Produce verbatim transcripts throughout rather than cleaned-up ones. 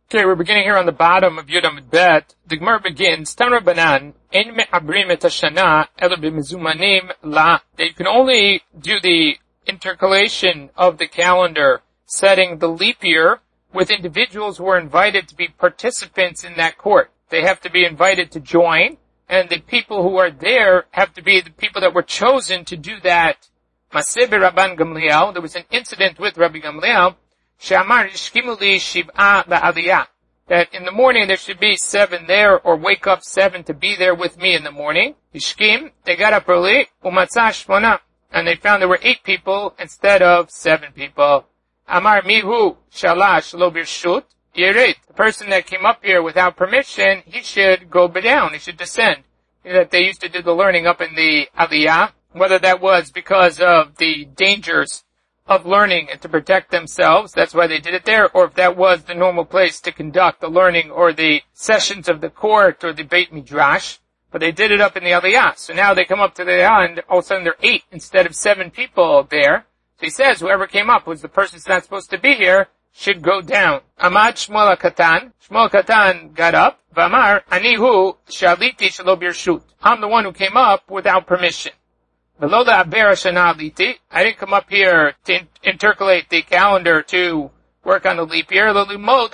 Okay, we're beginning here on the bottom of Yud Amud Bet. The Gemara begins, Tan Rabbanan, Ein me'abrim et hashana, ela b'mezumanim la. That you can only do the intercalation of the calendar, setting the leap year, with individuals who are invited to be participants in that court. They have to be invited to join, and the people who are there have to be the people that were chosen to do that. Maseh Rabban Gamliel, there was an incident with Rabbi Gamliel, She'amar yishkimu li shiv'a ba'aliyah, that in the morning there should be seven there, or wake up seven to be there with me in the morning. Yishkim, they got up early, umatzah shmona, and they found there were eight people instead of seven people. Amar mihu shalash lo birshut yirit. The person that came up here without permission, he should go down, he should descend. You know, that they used to do the learning up in the aliyah, whether that was because of the dangers of learning and to protect themselves, that's why they did it there, or if that was the normal place to conduct the learning or the sessions of the court or the Beit Midrash, but they did it up in the Aliyah. So now they come up to the Aliyah and all of a sudden there are eight instead of seven people there. So he says whoever came up was the person that's not supposed to be here should go down. Amad Shmuel HaKatan, Shmuel HaKatan got up, V'amar, Anihu Shaliti Shalo Birshut. I'm the one who came up without permission. I didn't come up here to intercalate the calendar to work on the leap year. I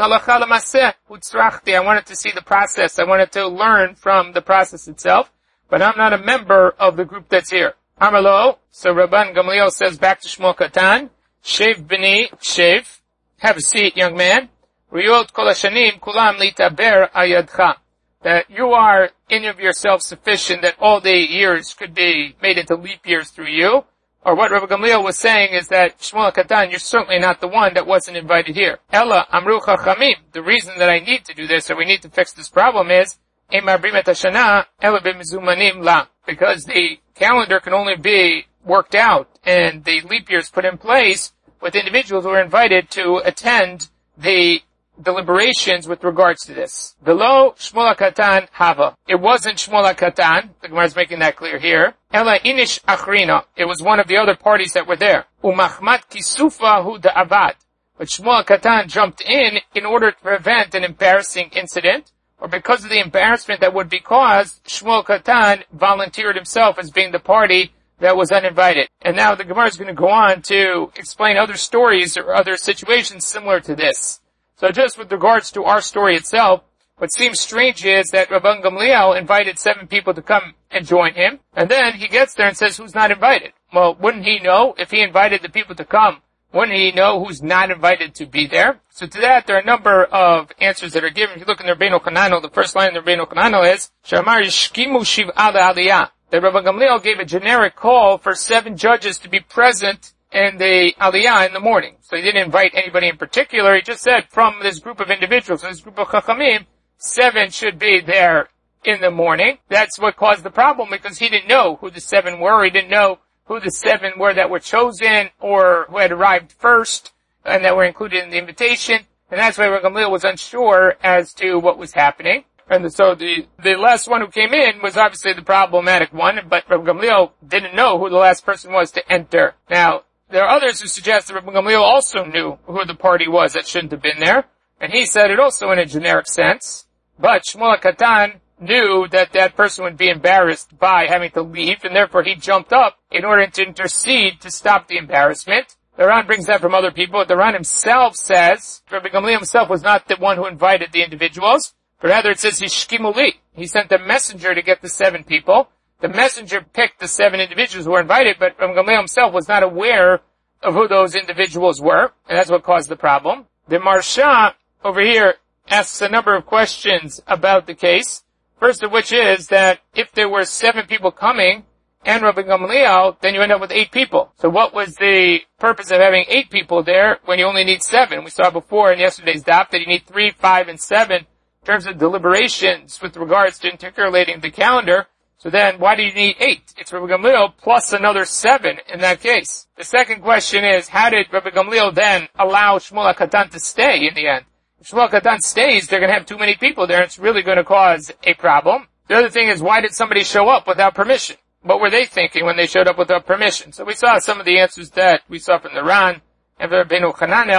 wanted to see the process. I wanted to learn from the process itself. But I'm not a member of the group that's here. Amalo, so Rabban Gamliel says back to Shmuel Katan, Shev b'ni, Shev, have a seat, young man. Riyot kol hashanim kulam litaber ayadcha. That you are in of yourself sufficient that all the years could be made into leap years through you. Or what Rabbi Gamliel was saying is that Shmuel Katan, you're certainly not the one that wasn't invited here. Ella amru chachamim. The reason that I need to do this, or we need to fix this problem is, because the calendar can only be worked out and the leap years put in place with individuals who are invited to attend the deliberations with regards to this. Below Shmuel HaKatan Hava. It wasn't Shmuel HaKatan. The Gemara is making that clear here. Ela inish achrina. It was one of the other parties that were there. Umachmat kisufa hu da'avad. But Shmuel HaKatan jumped in in order to prevent an embarrassing incident, or because of the embarrassment that would be caused, Shmuel HaKatan volunteered himself as being the party that was uninvited. And now the Gemara is going to go on to explain other stories or other situations similar to this. So just with regards to our story itself, what seems strange is that Rabban Gamliel invited seven people to come and join him, and then he gets there and says who's not invited. Well, wouldn't he know if he invited the people to come? Wouldn't he know who's not invited to be there? So to that, there are a number of answers that are given. If you look in the Rabbeinu Chananel, the first line in the Rabbeinu Chananel is, Shamar Yishkimu Shiv'a Aliyah. That Rabban Gamliel gave a generic call for seven judges to be present in the Aliyah in the morning. So he didn't invite anybody in particular. He just said from this group of individuals, this group of Chachamim, seven should be there in the morning. That's what caused the problem, because he didn't know who the seven were. He didn't know who the seven were that were chosen or who had arrived first and that were included in the invitation. And that's why Rabban Gamliel was unsure as to what was happening. And so the, the last one who came in was obviously the problematic one, but Rabban Gamliel didn't know who the last person was to enter. Now, there are others who suggest that Rabban Gamliel also knew who the party was that shouldn't have been there, and he said it also in a generic sense. But Shmuel HaKatan knew that that person would be embarrassed by having to leave, and therefore he jumped up in order to intercede to stop the embarrassment. The Ran brings that from other people, but the Ran himself says Rabban Gamliel himself was not the one who invited the individuals, but rather it says Yishkimu li. He sent a messenger to get the seven people. The messenger picked the seven individuals who were invited, but Rabban Gamliel himself was not aware of who those individuals were, and that's what caused the problem. The Marsha over here asks a number of questions about the case. First of which is that if there were seven people coming and Rabban Gamliel, then you end up with eight people. So what was the purpose of having eight people there when you only need seven? We saw before in yesterday's daf that you need three, five, and seven in terms of deliberations with regards to intercalating the calendar. So then, why do you need eight? It's Rabban Gamliel plus another seven in that case. The second question is, how did Rabban Gamliel then allow Shmuel HaKatan to stay in the end? If Shmuel HaKatan stays, they're going to have too many people there, and it's really going to cause a problem. The other thing is, why did somebody show up without permission? What were they thinking when they showed up without permission? So we saw some of the answers that we saw from the Ran and the Rabbeinu Chananel.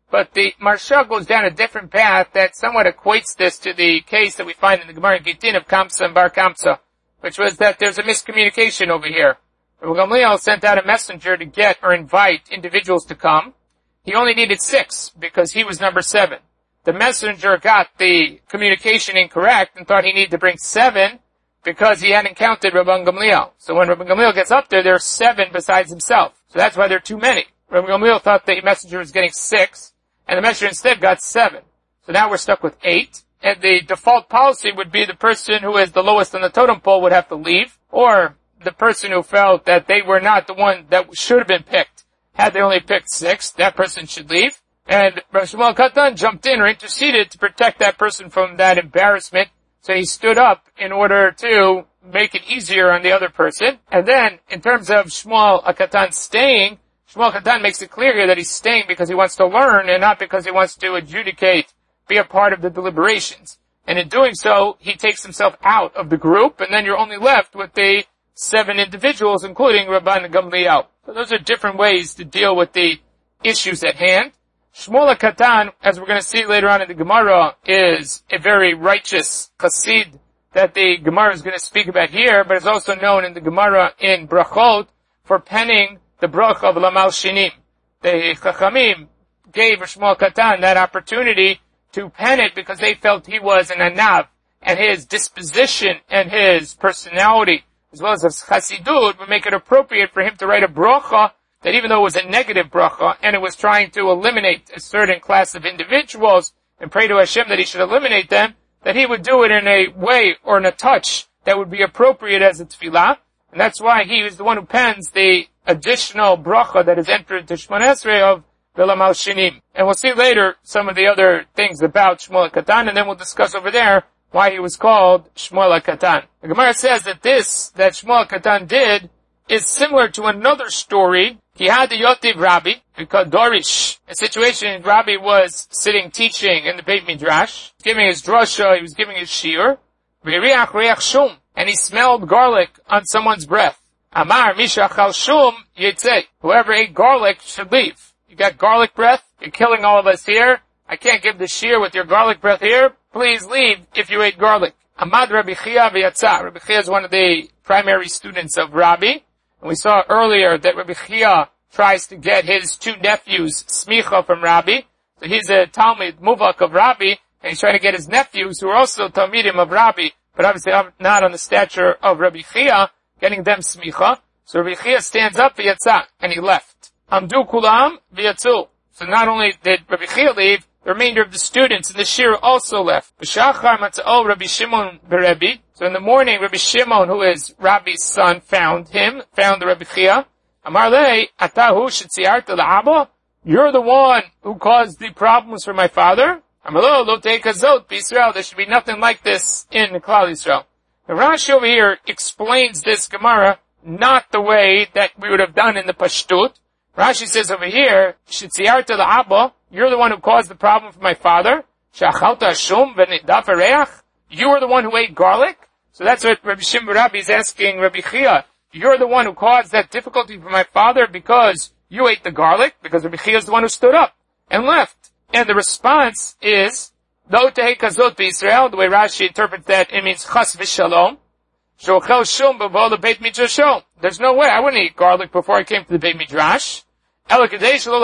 But the Maharsha goes down a different path that somewhat equates this to the case that we find in the Gemara in Gittin of Kamsa and Bar Kamsa, which was that there's a miscommunication over here. Rabbi Gamliel sent out a messenger to get or invite individuals to come. He only needed six because he was number seven. The messenger got the communication incorrect and thought he needed to bring seven because he hadn't counted Rabbi Gamliel. So when Rabbi Gamliel gets up there, there are seven besides himself. So that's why there are too many. Rabbi Gamliel thought the messenger was getting six, and the messenger instead got seven. So now we're stuck with eight. And the default policy would be the person who is the lowest on the totem pole would have to leave, or the person who felt that they were not the one that should have been picked. Had they only picked six, that person should leave. And Rav Shmuel Katan jumped in or interceded to protect that person from that embarrassment. So he stood up in order to make it easier on the other person. And then, in terms of Shmuel Katan staying, Shmuel Katan makes it clear here that he's staying because he wants to learn and not because he wants to adjudicate, be a part of the deliberations. And in doing so, he takes himself out of the group, and then you're only left with the seven individuals, including Rabban Gamliel. So those are different ways to deal with the issues at hand. Shmuel Katan, as we're going to see later on in the Gemara, is a very righteous chassid that the Gemara is going to speak about here, but is also known in the Gemara in Brachot for penning the bracha of Lamal Shinim. The Chachamim gave Shmuel Katan that opportunity to pen it because they felt he was an anav, and his disposition and his personality, as well as his chassidut, would make it appropriate for him to write a bracha that even though it was a negative bracha, and it was trying to eliminate a certain class of individuals, and pray to Hashem that he should eliminate them, that he would do it in a way or in a touch that would be appropriate as a tefillah, and that's why he is the one who pens the additional bracha that is entered to Shmoneh Esrei of V'lamal Shinim. And we'll see later some of the other things about Shmuel Katan, and then we'll discuss over there why he was called Shmuel Katan. The Gemara says that this, that Shmuel Katan did, is similar to another story. He had the Yotiv Rabbi, because Dorish, a situation Rabbi was sitting teaching in the Beit Midrash, giving his drasha, he was giving his shiur, V'riach reach shum, and he smelled garlic on someone's breath. Amar mishachal shum yitzei, whoever ate garlic should leave. You got garlic breath, you're killing all of us here, I can't give the shiur with your garlic breath here, please leave if you ate garlic. Amad Rabbi Chia v'yatza, Rabbi Chia is one of the primary students of Rabbi, and we saw earlier that Rabbi Chia tries to get his two nephews smicha from Rabbi. So he's a Talmid Muvak of Rabbi, and he's trying to get his nephews, who are also Talmidim of Rabbi, but obviously not on the stature of Rabbi Chia, getting them smicha. So Rabbi Chia stands up v'yatza, and he left. Amdu kulam v'yatzu. So not only did Rabbi Chia leave, the remainder of the students in the shir also left. B'shachar matza'o Rabbi Shimon beRebbi. So in the morning, Rabbi Shimon, who is Rabbi's son, found him, found the Rabbi Chia. Amar lei, atahu shetziarta la'aba? You're the one who caused the problems for my father? Amar lo, lo teikazot b'Yisrael. There should be nothing like this in Klal Yisrael. The Rashi over here explains this Gemara not the way that we would have done in the Pashtut. Rashi says over here, shetziarta la'aba, you're the one who caused the problem for my father. Shachalta shum v'nidaf ereach? You are the one who ate garlic? So that's what Rabbi Shimon Rabbi is asking Rabbi Chia. You're the one who caused that difficulty for my father because you ate the garlic? Because Rabbi Chia is the one who stood up and left. And the response is, Lo tehei kazot b'Yisrael, the way Rashi interprets that, it means chas v'shalom. Shochel shum b'vo lebeit midrasho. There's no way I wouldn't eat garlic before I came to the Beit Midrash. I did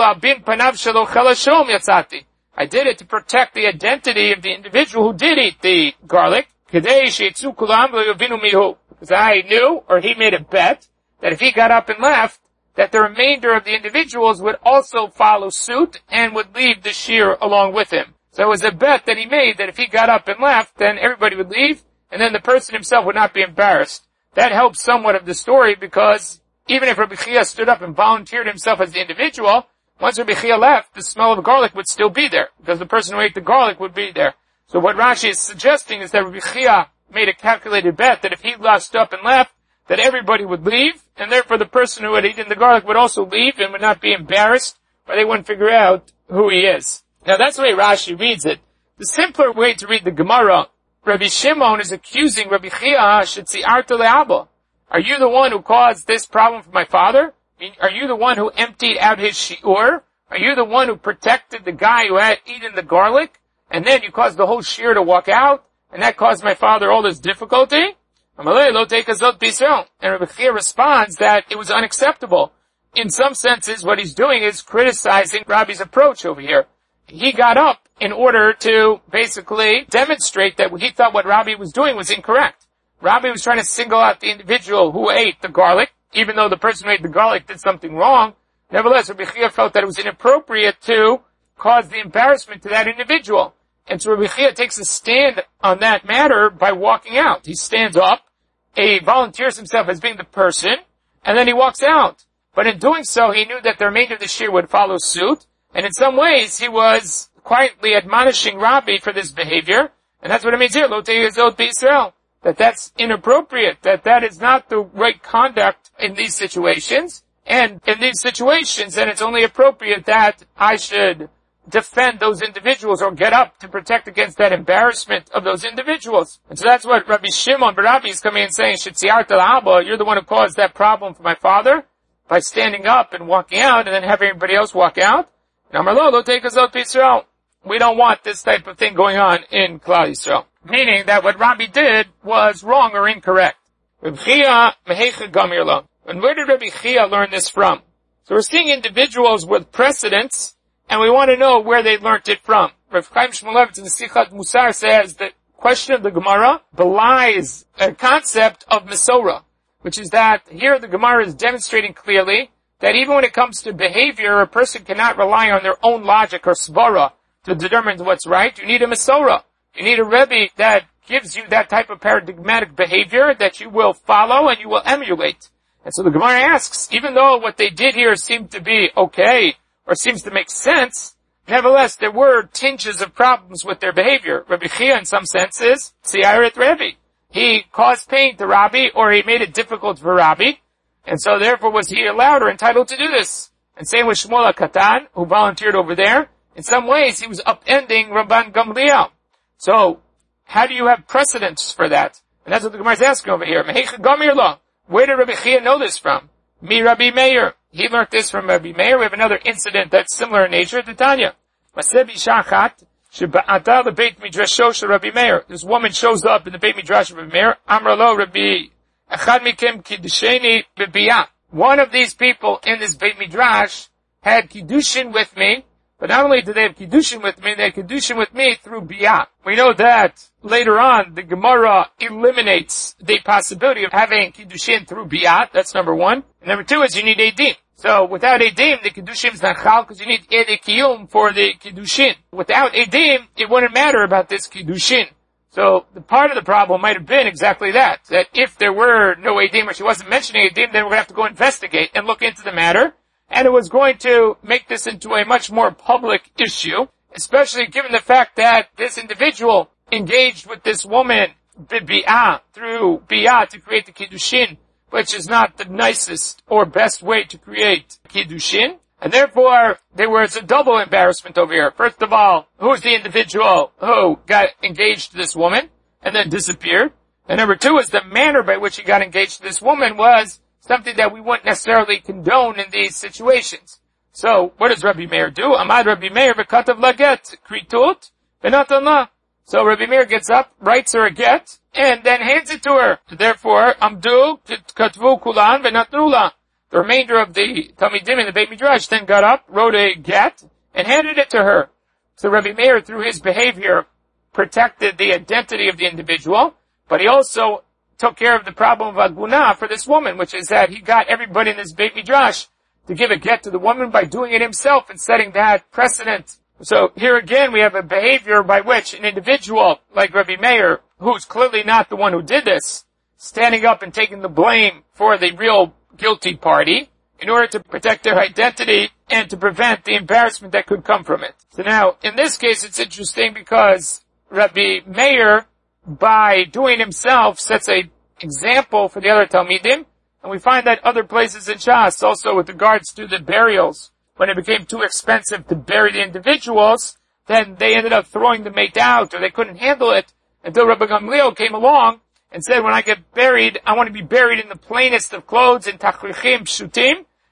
it to protect the identity of the individual who did eat the garlic. Because I knew, or he made a bet, that if he got up and left, that the remainder of the individuals would also follow suit and would leave the shir along with him. So it was a bet that he made that if he got up and left, then everybody would leave, and then the person himself would not be embarrassed. That helps somewhat of the story because even if Rabbi Chia stood up and volunteered himself as the individual, once Rabbi Chia left, the smell of garlic would still be there, because the person who ate the garlic would be there. So what Rashi is suggesting is that Rabbi Chia made a calculated bet that if he stood up and left, that everybody would leave, and therefore the person who had eaten the garlic would also leave and would not be embarrassed, or they wouldn't figure out who he is. Now that's the way Rashi reads it. The simpler way to read the Gemara, Rabbi Shimon is accusing Rabbi Chia, Shetziarta le'aba. Are you the one who caused this problem for my father? I mean, are you the one who emptied out his shiur? Are you the one who protected the guy who had eaten the garlic? And then you caused the whole shear to walk out? And that caused my father all this difficulty? And Rabbi Chia responds that it was unacceptable. In some senses, what he's doing is criticizing Rabbi's approach over here. He got up in order to basically demonstrate that he thought what Rabbi was doing was incorrect. Rabbi was trying to single out the individual who ate the garlic, even though the person who ate the garlic did something wrong. Nevertheless, Rabbi Chia felt that it was inappropriate to cause the embarrassment to that individual. And so Rabbi Chia takes a stand on that matter by walking out. He stands up, he volunteers himself as being the person, and then he walks out. But in doing so, he knew that the remainder of the shir would follow suit, and in some ways, he was quietly admonishing Rabbi for this behavior, and that's what it means here, Lo Te'ezot B'Yisrael, that that's inappropriate, that that is not the right conduct in these situations, and in these situations, then it's only appropriate that I should defend those individuals or get up to protect against that embarrassment of those individuals. And so that's what Rabbi Shimon Bar Rabbi is coming and saying, Shetziarta L'Abba, you're the one who caused that problem for my father by standing up and walking out and then having everybody else walk out. And Amar Lo, Lo Te'ezot B'Yisrael. We don't want this type of thing going on in Klal Yisrael. Meaning that what Rabbi did was wrong or incorrect. Rabbi Chia Mehecha Gamir Lo. And where did Rabbi Chia learn this from? So we're seeing individuals with precedents, and we want to know where they learned it from. Rav Chaim Shmulevitz in the Sichat Musar says the question of the Gemara belies a concept of Mesorah, which is that here the Gemara is demonstrating clearly that even when it comes to behavior, a person cannot rely on their own logic or svara to determine what's right. You need a Mesorah. You need a Rebbe that gives you that type of paradigmatic behavior that you will follow and you will emulate. And so the Gemara asks, even though what they did here seemed to be okay, or seems to make sense, nevertheless, there were tinges of problems with their behavior. Rabbi Chia, in some senses, Tziyaret Rabbi. He caused pain to Rabbi, or he made it difficult for Rabbi, and so therefore was he allowed or entitled to do this. And same with Shmuel HaKatan, who volunteered over there. In some ways, he was upending Rabban Gamliel. So, how do you have precedents for that? And that's what the Gemara is asking over here. Mehecha Gamir Lo. Where did Rabbi Chia know this from? Mi Rabbi Meir. He learned this from Rabbi Meir. We have another incident that's similar in nature to Tanya. Masebi Shachat, Sheba'ata the Beit Midrasho shel Rabbi Meir. This woman shows up in the Beit Midrash of Rabbi Meir. Amra lo Rabbi, Echad mikem kiddusheni bebiyah. One of these people in this Beit Midrash had kiddushin with me, but not only did they have kiddushin with me, they had kiddushin with me through biyah. We know that later on the Gemara eliminates the possibility of having kiddushin through biyah. That's number one. And number two is you need edim. So without edim, the kiddushin is not chal because you need ed kiyum for the kiddushin. Without edim, it wouldn't matter about this kiddushin. So the part of the problem might have been exactly that, that if there were no edim or she wasn't mentioning edim, then we're going to have to go investigate and look into the matter. And it was going to make this into a much more public issue, especially given the fact that this individual engaged with this woman b'bi'ah, through bi'ah to create the kiddushin, which is not the nicest or best way to create kiddushin. And therefore, there was a double embarrassment over here. First of all, who's the individual who got engaged to this woman and then disappeared? And number two is the manner by which he got engaged to this woman was something that we wouldn't necessarily condone in these situations. So, what does Rabbi Meir do? Amad Rabbi Meir v'katav laget kritut v'natan la. So Rabbi Meir gets up, writes her a get, and then hands it to her. Therefore, amdu katvu kulan v'natnu la. The remainder of the Talmidim in the Beit Midrash then got up, wrote a get, and handed it to her. So Rabbi Meir, through his behavior, protected the identity of the individual, but he also took care of the problem of aguna for this woman, which is that he got everybody in this Beit Midrash to give a get to the woman by doing it himself and setting that precedent. So here again we have a behavior by which an individual like Rabbi Meir, who's clearly not the one who did this, standing up and taking the blame for the real guilty party in order to protect their identity and to prevent the embarrassment that could come from it. So now, in this case, it's interesting because Rabbi Meir, by doing himself, sets a example for the other Talmidim, and we find that other places in Shas, also with regards to the burials, when it became too expensive to bury the individuals, then they ended up throwing the mate out, or they couldn't handle it, until Rabbi Gamliel came along and said, when I get buried, I want to be buried in the plainest of clothes, in tachrichim pshutim,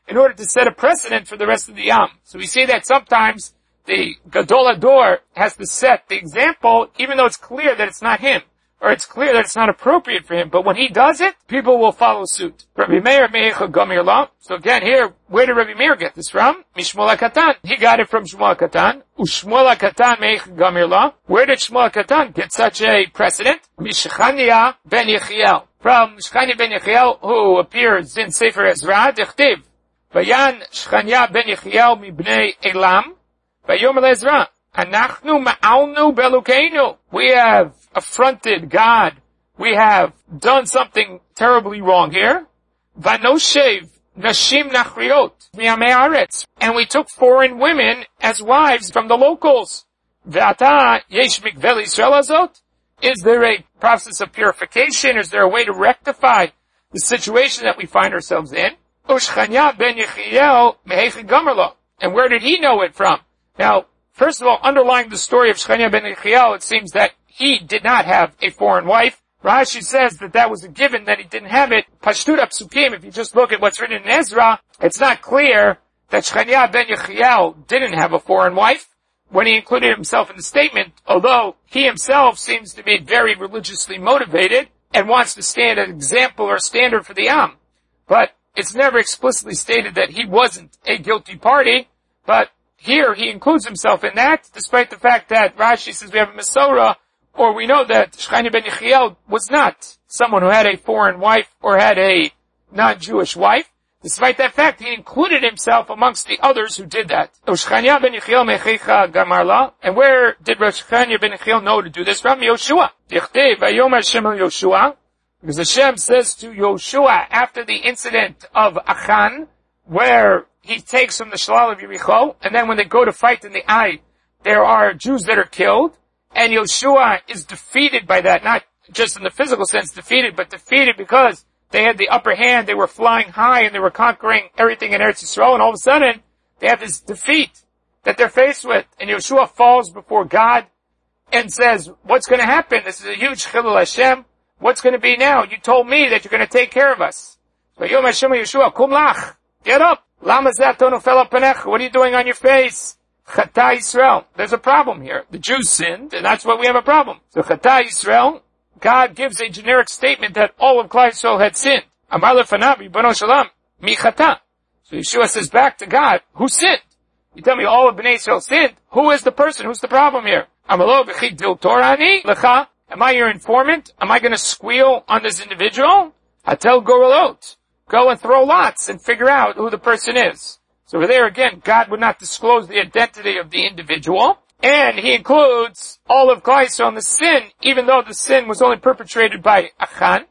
in order to set a precedent for the rest of the Yam. So we see that sometimes the Gadol Hador has to set the example, even though it's clear that it's not him, or it's clear that it's not appropriate for him. But when he does it, people will follow suit. Rabbi Meir Meicha Gamir La. So again here, where did Rabbi Meir get this from? Mishmuel HaKatan. He got it from Shmuel HaKatan. Ushmuel HaKatan Meicha Gamir La. Where did Shmuel HaKatan get such a precedent? Mishchania ben Yechiel. From Shchania ben Yechiel, who appears in Sefer Ezra, Dechtiv. Vayan Shchania ben Yechiel mibnei Elam. Vayomer Ezra. Anachnu ma'alnu belukeinu. We have affronted God. We have done something terribly wrong here. Vanoshev nashim nachriot mi'amei haaretz. And we took foreign women as wives from the locals. Ve'ata yesh mikvel Yisrael azot. Is there a process of purification? Is there a way to rectify the situation that we find ourselves in? Ushchanya ben Yechiel mehecha gamer lo. And where did he know it from? Now, first of all, underlying the story of Shchania ben Yechiel, it seems that he did not have a foreign wife. Rashi says that that was a given, that he didn't have it. Pashtut Psukim, if you just look at what's written in Ezra, it's not clear that Shchania ben Yechiel didn't have a foreign wife when he included himself in the statement, although he himself seems to be very religiously motivated and wants to stand an example or standard for the Am. But it's never explicitly stated that he wasn't a guilty party, but here he includes himself in that, despite the fact that Rashi says we have a Mesorah, or we know that Shchania ben Yechiel was not someone who had a foreign wife or had a non-Jewish wife. Despite that fact, he included himself amongst the others who did that. Shchania ben Yechiel mechecha gamar la. And where did Shchania ben Yechiel know to do this? From Yoshua. Dichtei vayomer Hashem el Yoshua. Because Hashem says to Yoshua after the incident of Achan, where he takes from the Shalal of Yericho, and then when they go to fight in the Ai, there are Jews that are killed, and Yoshua is defeated by that, not just in the physical sense defeated, but defeated because they had the upper hand, they were flying high, and they were conquering everything in Eretz Yisrael, and all of a sudden, they have this defeat that they're faced with, and Yoshua falls before God, and says, what's going to happen? This is a huge Chilul Hashem. What's going to be now? You told me that you're going to take care of us. So Yom Hashem Yoshua, kum lach, get up. Lama zeh tonu fel al panecha. What are you doing on your face? Chata Yisrael. There's a problem here. The Jews sinned, and that's why we have a problem. So Chata Yisrael, God gives a generic statement that all of Klal Yisrael had sinned. Amar lefanav Ribono shel olam mi chata. So Yeshua says back to God, who sinned? You tell me all of Bnei Yisrael sinned. Who is the person? Who's the problem here? Amalo b'chi dil torani lecha. Am I your informant? Am I going to squeal on this individual? Hatel gorolot. Go and throw lots and figure out who the person is. So over there again, God would not disclose the identity of the individual. And he includes all of Klal Yisrael in the sin, even though the sin was only perpetrated by Achan.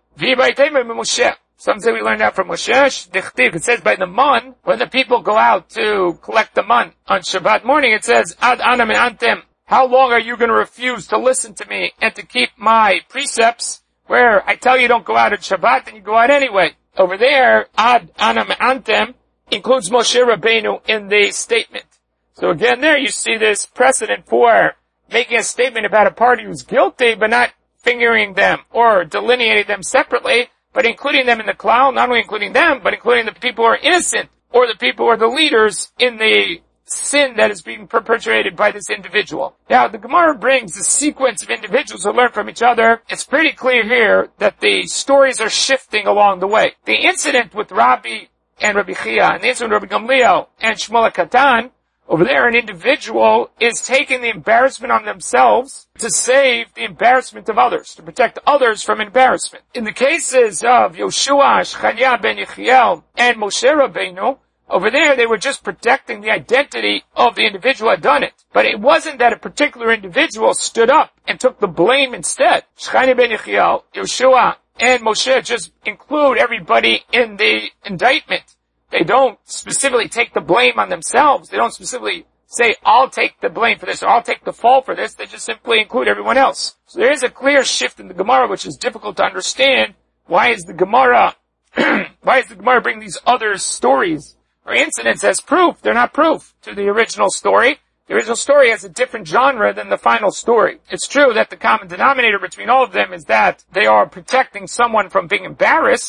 Some say we learned that from Moshe. It says by the mun, when the people go out to collect the mun on Shabbat morning, it says, Ad anam antem. How long are you going to refuse to listen to me and to keep my precepts where I tell you don't go out at Shabbat and you go out anyway? Over there, Ad Anam Antem includes Moshe Rabbeinu in the statement. So again there you see this precedent for making a statement about a party who's guilty but not fingering them or delineating them separately, but including them in the cloud, not only including them, but including the people who are innocent or the people who are the leaders in the sin that is being perpetrated by this individual. Now, the Gemara brings a sequence of individuals who learn from each other. It's pretty clear here that the stories are shifting along the way. The incident with Rabbi and Rabbi Chia, and the incident with Rabbi Gamliel and Shmuel HaKatan, over there an individual is taking the embarrassment on themselves to save the embarrassment of others, to protect others from embarrassment. In the cases of Yoshua, Shchania ben Yechiel, and Moshe Rabbeinu, over there, they were just protecting the identity of the individual who had done it. But it wasn't that a particular individual stood up and took the blame instead. Shchania ben Yechiel, Yoshua, and Moshe just include everybody in the indictment. They don't specifically take the blame on themselves. They don't specifically say, I'll take the blame for this, or I'll take the fall for this. They just simply include everyone else. So there is a clear shift in the Gemara, which is difficult to understand. Why is the Gemara, why is the Gemara bringing these other stories or incidents as proof? They're not proof to the original story. The original story has a different genre than the final story. It's true that the common denominator between all of them is that they are protecting someone from being embarrassed,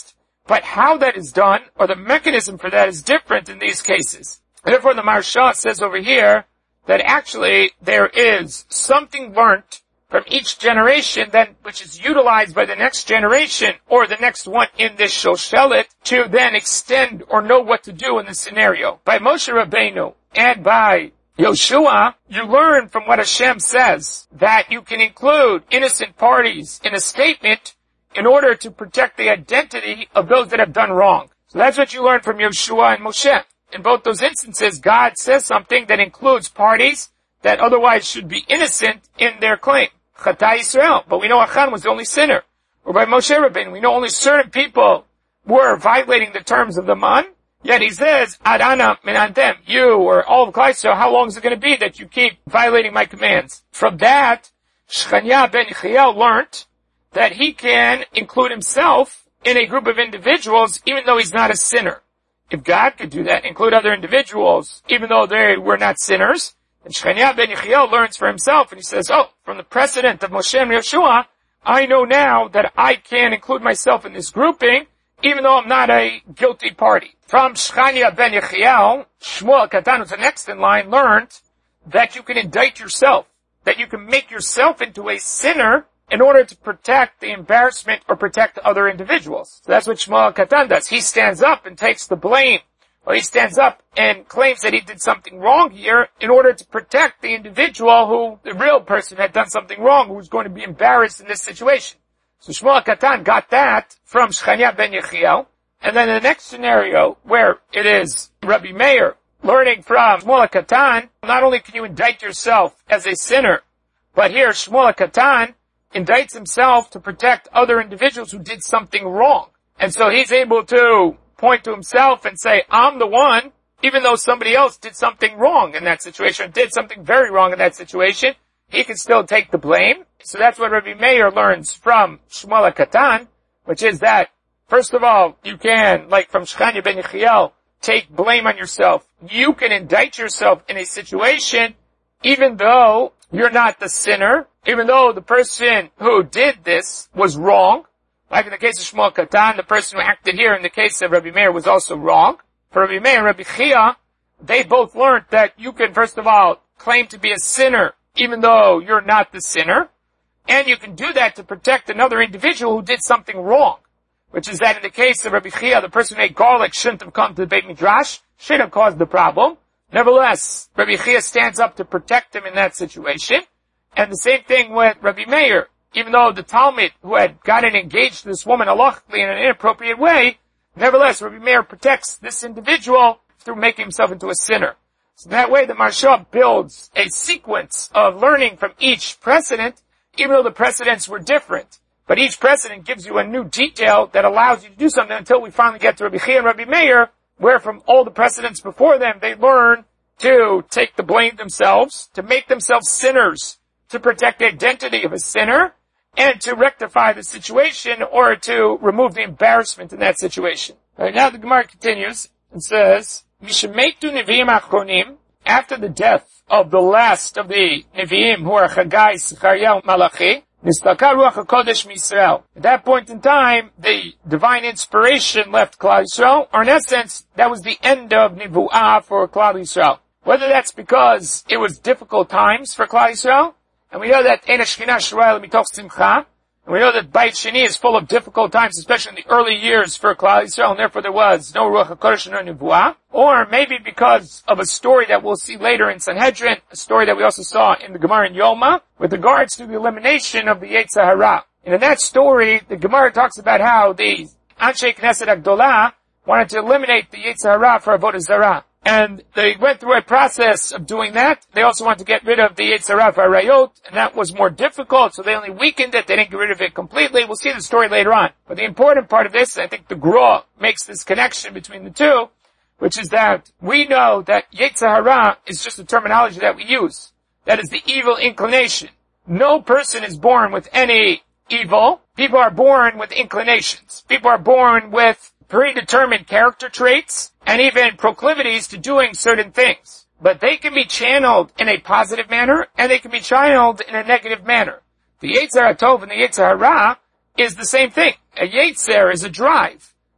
But how that is done, or the mechanism for that, is different in these cases. And therefore the Maharsha says over here that actually there is something learnt from each generation then, which is utilized by the next generation or the next one in this Shoshelet to then extend or know what to do in this scenario. By Moshe Rabbeinu and by Yoshua, you learn from what Hashem says that you can include innocent parties in a statement in order to protect the identity of those that have done wrong. So that's what you learn from Yoshua and Moshe. In both those instances, God says something that includes parties that otherwise should be innocent in their claim. Chata Yisrael. But we know Achan was the only sinner. Or by Moshe Rabbeinu, we know only certain people were violating the terms of the man. Yet he says, Adana minantem, you or all of Klal Yisrael, how long is it going to be that you keep violating my commands? From that, Shechaniah ben Yechiel learned that he can include himself in a group of individuals even though he's not a sinner. If God could do that, include other individuals even though they were not sinners, and Shechaniah ben Yechiel learns for himself and he says, oh, from the precedent of Moshe and Yeshua, I know now that I can include myself in this grouping even though I'm not a guilty party. From Shechaniah ben Yechiel, Shmuel Katan, who's the next in line, learned that you can indict yourself, that you can make yourself into a sinner in order to protect the embarrassment or protect other individuals. So that's what Shmuel Katan does. He stands up and takes the blame, or he stands up and claims that he did something wrong here in order to protect the individual who, the real person, had done something wrong, who was going to be embarrassed in this situation. So Shmuel Katan got that from Shechaniah ben Yechiel. And then in the next scenario, where it is Rabbi Meir learning from Shmuel Katan, not only can you indict yourself as a sinner, but here Shmuel Katan indicts himself to protect other individuals who did something wrong. And so he's able to point to himself and say, I'm the one, even though somebody else did something wrong in that situation, did something very wrong in that situation, he can still take the blame. So that's what Rabbi Meir learns from Shmuel Katan, which is that, first of all, you can, like from Shechaniah ben Yechiel, take blame on yourself. You can indict yourself in a situation even though you're not the sinner, even though the person who did this was wrong. Like in the case of Shmuel Katan, the person who acted here in the case of Rabbi Meir was also wrong. For Rabbi Meir and Rabbi Chia, they both learned that you can, first of all, claim to be a sinner even though you're not the sinner, and you can do that to protect another individual who did something wrong. Which is that in the case of Rabbi Chia, the person who ate garlic shouldn't have come to the Beit Midrash, should have caused the problem. Nevertheless, Rabbi Chia stands up to protect him in that situation. And the same thing with Rabbi Meir. Even though the Talmud, who had gotten engaged to this woman halachically in an inappropriate way, nevertheless, Rabbi Meir protects this individual through making himself into a sinner. So that way, the Maharsha builds a sequence of learning from each precedent, even though the precedents were different. But each precedent gives you a new detail that allows you to do something until we finally get to Rabbi Chia and Rabbi Meir, where from all the precedents before them, they learn to take the blame themselves, to make themselves sinners, to protect the identity of a sinner, and to rectify the situation or to remove the embarrassment in that situation. All right, now the Gemara continues and says, Mishemetu Nevi'im Achronim, after the death of the last of the Nevi'im, who are Chagai, Zechariah, Malachi, Nistaka Ruach HaKodesh Misrael. At that point in time, the divine inspiration left Klal Yisrael, or in essence, that was the end of Nivu'ah for Klal Yisrael. Whether that's because it was difficult times for Klal Yisrael, and we know that Ein HaShekhinah Shroyel Mitoch Simcha, and we know that Beit Sheni is full of difficult times, especially in the early years for Klal Yisrael, and therefore there was no Ruach HaKodesh and no Nivu'ah. Or maybe because of a story that we'll see later in Sanhedrin, a story that we also saw in the Gemara in Yoma, with regards to the elimination of the Yetzer Hara. And in that story, the Gemara talks about how the Anshe Knesset Agdolah wanted to eliminate the Yetzer Hara for Avodah Zarah. And they went through a process of doing that. They also wanted to get rid of the Yetzer Hara for Arayot, and that was more difficult, so they only weakened it. They didn't get rid of it completely. We'll see the story later on. But the important part of this, I think the Gra makes this connection between the two, which is that we know that Yetzer Hara is just a terminology that we use. That is the evil inclination. No person is born with any evil. People are born with inclinations. People are born with predetermined character traits and even proclivities to doing certain things. But they can be channeled in a positive manner and they can be channeled in a negative manner. The Yetzer HaTov and the Yetzer Hara is the same thing. A Yetzer is a drive.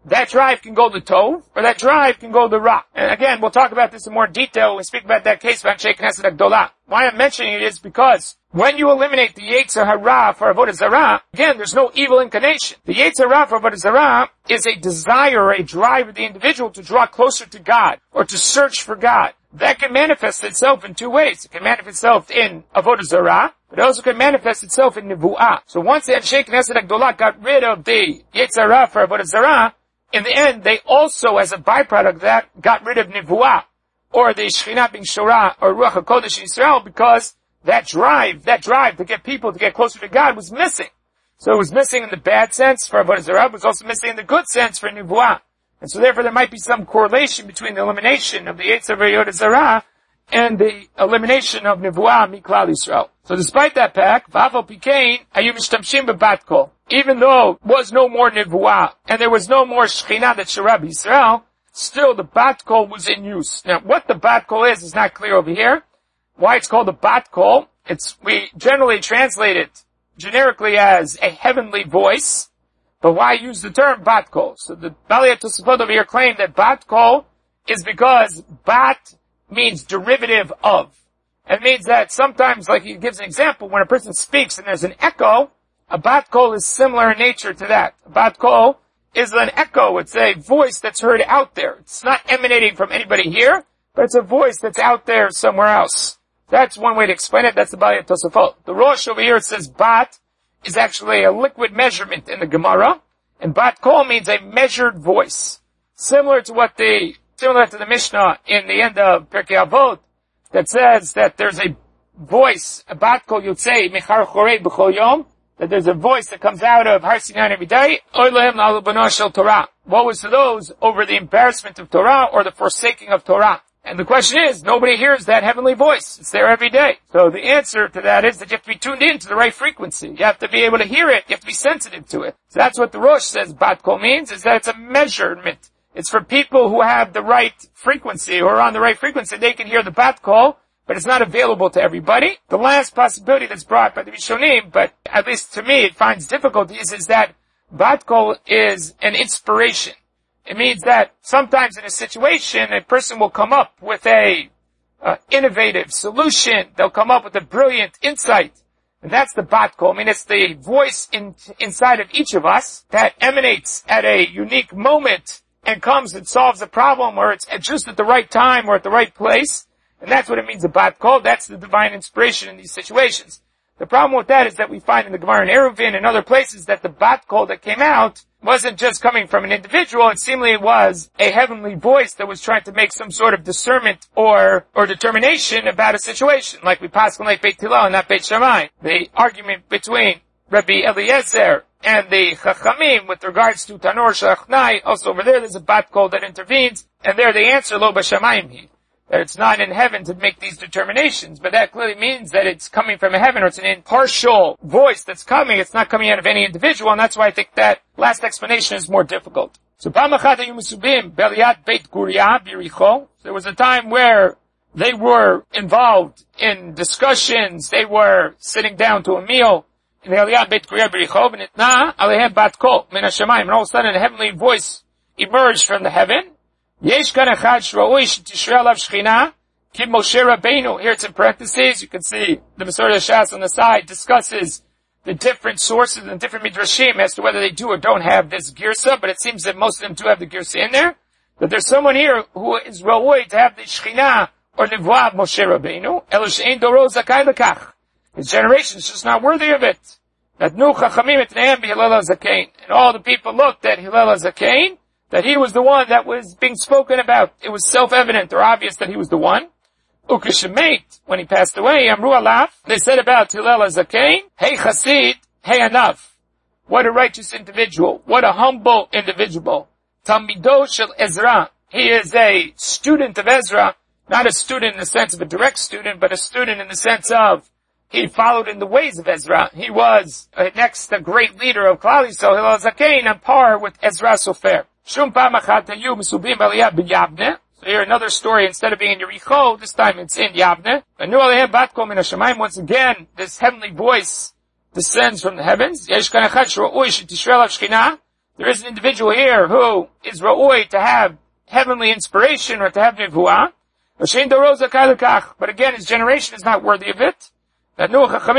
that drive can go to Tov, or that drive can go to Ra. And again, we'll talk about this in more detail when we speak about that case about Anshe Knesset Agdolah. Why I'm mentioning it is because when you eliminate the Yetzer Hara for Avodah Zarah, again, there's no evil inclination. The Yetzer Hara for Avodah Zarah is a desire or a drive of the individual to draw closer to God, or to search for God. That can manifest itself in two ways. It can manifest itself in Avodah Zarah, but it also can manifest itself in Nevuah. So once the Anshe Knesset Agdolah got rid of the Yetzer Hara for Avodah Zarah, in the end, they also, as a byproduct of that, got rid of Nevuah, or the Shekhinah Bin Shorah, or Ruach HaKodesh in Israel, because that drive, that drive to get people to get closer to God was missing. So it was missing in the bad sense for Avodah Zarah, but it was also missing in the good sense for Nevuah. And so therefore there might be some correlation between the elimination of the Yetzer Hara Zarah and the elimination of Nevuah Miklal Yisrael. So despite that fact, V'afal Pikein Hayu Mishtamshim Bebat Kol. Even though there was no more Nevuah, and there was no more Shekhinah that Shara B'Yisrael, still the Bat Kol was in use. Now, what the Bat Kol is, is not clear over here. Why it's called a Bat Kol, it's, we generally translate it generically as a heavenly voice, but why use the term Bat Kol? So the Balei Tosafot over here claim that Bat Kol is because Bat means derivative of. It means that sometimes, like he gives an example, when a person speaks and there's an echo, a Bat Kol is similar in nature to that. A Bat Kol is an echo. It's a voice that's heard out there. It's not emanating from anybody here, but it's a voice that's out there somewhere else. That's one way to explain it. That's the Balei Tosafot. The Rosh over here, it says Bat is actually a liquid measurement in the Gemara, and Bat Kol means a measured voice. Similar to what the, similar to the Mishnah in the end of Pirkei Avot, that says that there's a voice, a Bat Kol Yotzei Mechar Chorei B'chol Yom, that there's a voice that comes out of Har Sinai every day. Oy lehem la'alubana shel Torah. Woe is to those over the embarrassment of Torah or the forsaking of Torah. And the question is, nobody hears that heavenly voice. It's there every day. So the answer to that is that you have to be tuned in to the right frequency. You have to be able to hear it. You have to be sensitive to it. So that's what the Rosh says Bat Kol means, is that it's a measurement. It's for people who have the right frequency, or are on the right frequency. They can hear the Bat Kol, but it's not available to everybody. The last possibility that's brought by the Rishonim, but at least to me it finds difficulties, is that Bat Kol is an inspiration. It means that sometimes in a situation, a person will come up with a uh, innovative solution. They'll come up with a brilliant insight. And that's the Bat Kol. I mean, it's the voice in, inside of each of us that emanates at a unique moment and comes and solves a problem, or it's just at the right time or at the right place. And that's what it means, a Bat Kol. That's the divine inspiration in these situations. The problem with that is that we find in the Gemara in Eruvin and other places that the Bat Kol that came out wasn't just coming from an individual. It seemingly was a heavenly voice that was trying to make some sort of discernment or, or determination about a situation. Like we pass on like Beit Hillel and not Beit Shammai. The argument between Rabbi Eliezer and the Chachamim with regards to Tanor Shalachnai, also over there there's a Bat Kol that intervenes, and there they answer Lo B'Shamayim Hi. That it's not in heaven to make these determinations, but that clearly means that it's coming from heaven, or it's an impartial voice that's coming. It's not coming out of any individual, and that's why I think that last explanation is more difficult. So, there was a time where they were involved in discussions. They were sitting down to a meal in the Aliyat Beit Guria B'Richov, and it na alehem bat kol min hashamayim, and all of a sudden a heavenly voice emerged from the heaven. Yesh kan echad sh'ra'ui she'tishrei alav shechina ki Moshe Rabbeinu. Here it's in parentheses. You can see the Masorah Shas on the side discusses the different sources and different midrashim as to whether they do or don't have this girsa, but it seems that most of them do have the girsa in there. That there's someone here who is ra'ui to have the shechina or nevuah of Moshe Rabbeinu. Elo she'ein doro zakai lekach. His generation is just not worthy of it. That nu chachamim etneim b'Hillel HaZakein. And all the people looked at Hillel HaZakein, that he was the one that was being spoken about. It was self-evident or obvious that he was the one. Ukeshemet, when he passed away, Amru Alaf, they said about Hillel HaZakein, hey Chasid, hey Anav. What a righteous individual. What a humble individual. Talmido shel Ezra. He is a student of Ezra, not a student in the sense of a direct student, but a student in the sense of he followed in the ways of Ezra. He was uh, next the great leader of Klal Yisrael, Hillel HaZakein, on par with Ezra Sofer. So here another story, instead of being in Yericho, this time it's in Yavne. Once again, this heavenly voice descends from the heavens. there is an individual here who is ra'oi to have heavenly inspiration or to have nivuah. But again, his generation is not worthy of it. And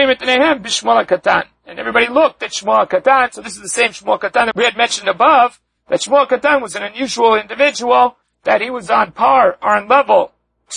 everybody looked at Shmuel Katan, so this is the same Shmuel Katan that we had mentioned above, that Shmuel Katan was an unusual individual, that he was on par, or on level,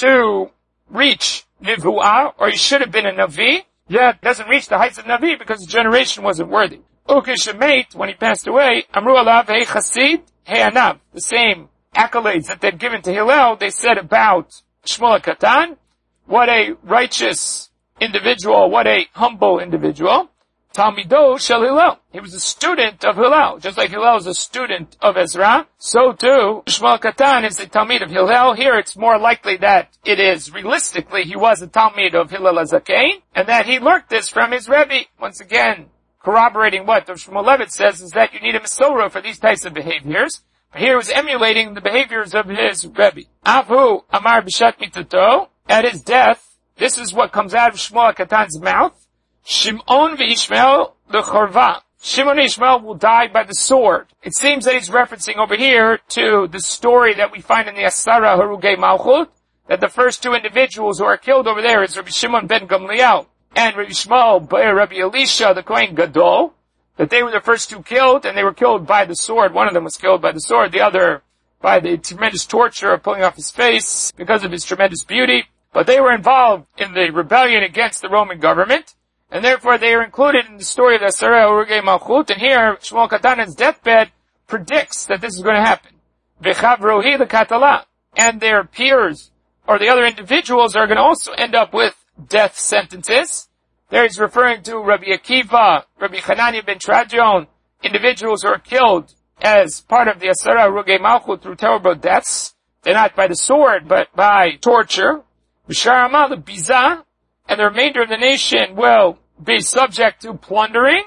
to reach nivuah, or he should have been a Navi, yet doesn't reach the heights of Navi because his generation wasn't worthy. Ukishamate, when he passed away, Amru alav hey Chasid, hey Anav, the same accolades that they'd given to Hillel, they said about Shmuel Katan, what a righteous individual, what a humble individual. Talmido shel Hillel. He was a student of Hillel. Just like Hillel is a student of Ezra, so too, Shmuel Katan is a Talmid of Hillel. Here it's more likely that it is, realistically, he was a Talmid of Hillel HaZaken, and that he learned this from his Rebbe. Once again, corroborating what the Shmuel Levitt says is that you need a Mesorah for these types of behaviors. But here he was emulating the behaviors of his Rebbe. Avu Amar B'shat Mitato, at his death, this is what comes out of Shmuel Katan's mouth. Shimon v'Ishmael l'chorva. Shimon and Ishmael will die by the sword. It seems that he's referencing over here to the story that we find in the Asara Harugei Malchut, that the first two individuals who are killed over there is Rabbi Shimon ben Gamliel and Rabbi Shmuel by Rabbi Elisha, the Kohen Gadol, that they were the first two killed, and they were killed by the sword. One of them was killed by the sword, the other by the tremendous torture of pulling off his face because of his tremendous beauty. But they were involved in the rebellion against the Roman government, and therefore they are included in the story of the Asara Harugei Malchut, and here Shmuel Katan's deathbed predicts that this is going to happen. V'chavrohi l'katala, and their peers, or the other individuals, are going to also end up with death sentences. There he's referring to Rabbi Akiva, Rabbi Hanania ben Trajon, individuals who are killed as part of the Asara Harugei Malchut through terrible deaths. They're not by the sword, but by torture. B'shar Amal Biza, and the remainder of the nation will be subject to plundering.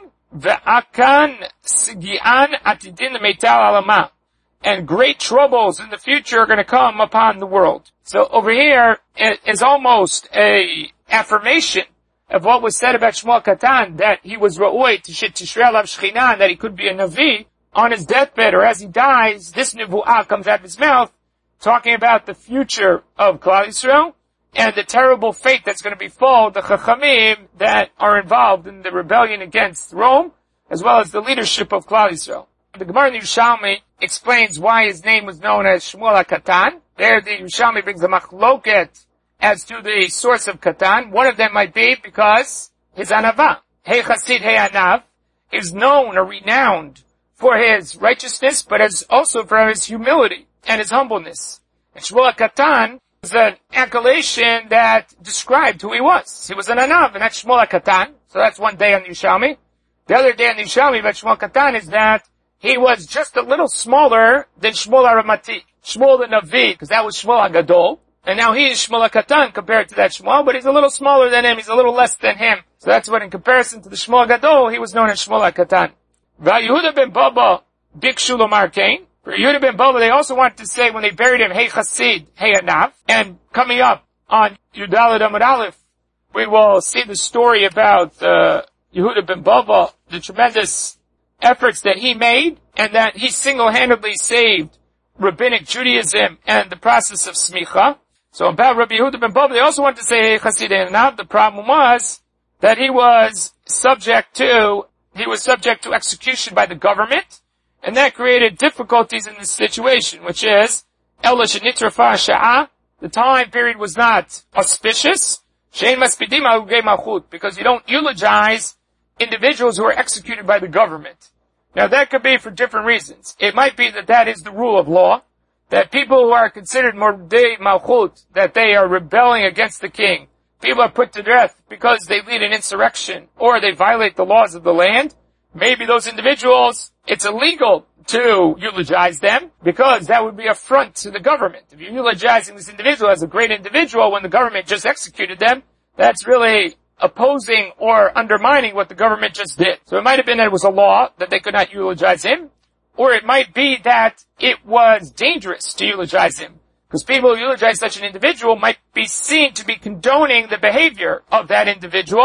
Ve'akan sigian atidin meital alama, and great troubles in the future are going to come upon the world. So over here is almost a affirmation of what was said about Shmuel Katan, that he was ra'oi to tishrei alav shechina, that he could be a Navi on his deathbed, or as he dies, this nivuah comes out of his mouth, talking about the future of Klal Yisrael, and the terrible fate that's going to befall the Chachamim that are involved in the rebellion against Rome, as well as the leadership of Klal Yisrael. The Gemara in the Yerushalmi explains why his name was known as Shmuel HaKatan. There the Yerushalmi brings a machloket as to the source of Katan. One of them might be because his anava, Hey Chasid, Hey Anav, is known or renowned for his righteousness, but as also for his humility and his humbleness. And Shmuel HaKatan was an accolation that described who he was. He was an Anav, and that's Shmuel HaKatan. So that's one day on the Yerushalmi. The other day on the Yerushalmi about Shmuel HaKatan is that he was just a little smaller than Shmuel HaRamati, Shmuel the Navi, because that was Shmuel HaGadol. And now he is Shmuel HaKatan compared to that Shmuel, but he's a little smaller than him, he's a little less than him. So that's what in comparison to the Shmuel HaGadol, he was known as Shmuel HaKatan. VaYehuda ben Baba Bikshu Lomar Kain. For Yehuda ben Baba, they also wanted to say when they buried him, Hey Chasid, Hey Anav. And coming up on Yudalad Amud Aleph, we will see the story about uh, Yehuda ben Baba, the tremendous efforts that he made, and that he single-handedly saved Rabbinic Judaism and the process of smicha. So about Rabbi Yehuda ben Baba, they also wanted to say Hey Chasid, Hey Anav. The problem was that he was subject to, he was subject to execution by the government, and that created difficulties in this situation, which is, Ela shenitrafa sha'ah, the time period was not auspicious, shein maspidim harugei malchut, because you don't eulogize individuals who are executed by the government. Now that could be for different reasons. It might be that that is the rule of law, that people who are considered mordei malchut, that they are rebelling against the king, people are put to death because they lead an insurrection, or they violate the laws of the land. Maybe those individuals, it's illegal to eulogize them, because that would be a affront to the government. If you're eulogizing this individual as a great individual when the government just executed them, that's really opposing or undermining what the government just did. So it might have been that it was a law that they could not eulogize him, or it might be that it was dangerous to eulogize him, because people who eulogize such an individual might be seen to be condoning the behavior of that individual,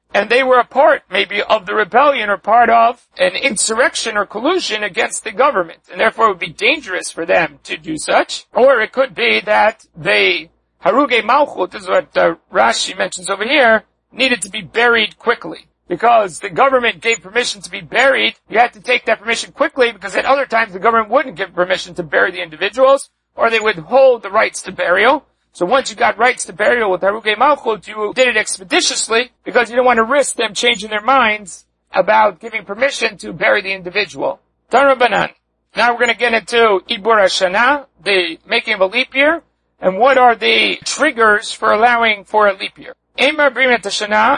and they were a part, maybe, of the rebellion or part of an insurrection or collusion against the government, and therefore it would be dangerous for them to do such. Or it could be that they, Haruge Malchut, this is what uh, Rashi mentions over here, needed to be buried quickly. Because the government gave permission to be buried, you had to take that permission quickly, because at other times the government wouldn't give permission to bury the individuals, or they would hold the rights to burial. So once you got rights to burial with Haruge Malchut, you did it expeditiously, because you didn't want to risk them changing their minds about giving permission to bury the individual. Tan Rabbanan. Now we're going to get into Ibur HaShana, the making of a leap year, and what are the triggers for allowing for a leap year. The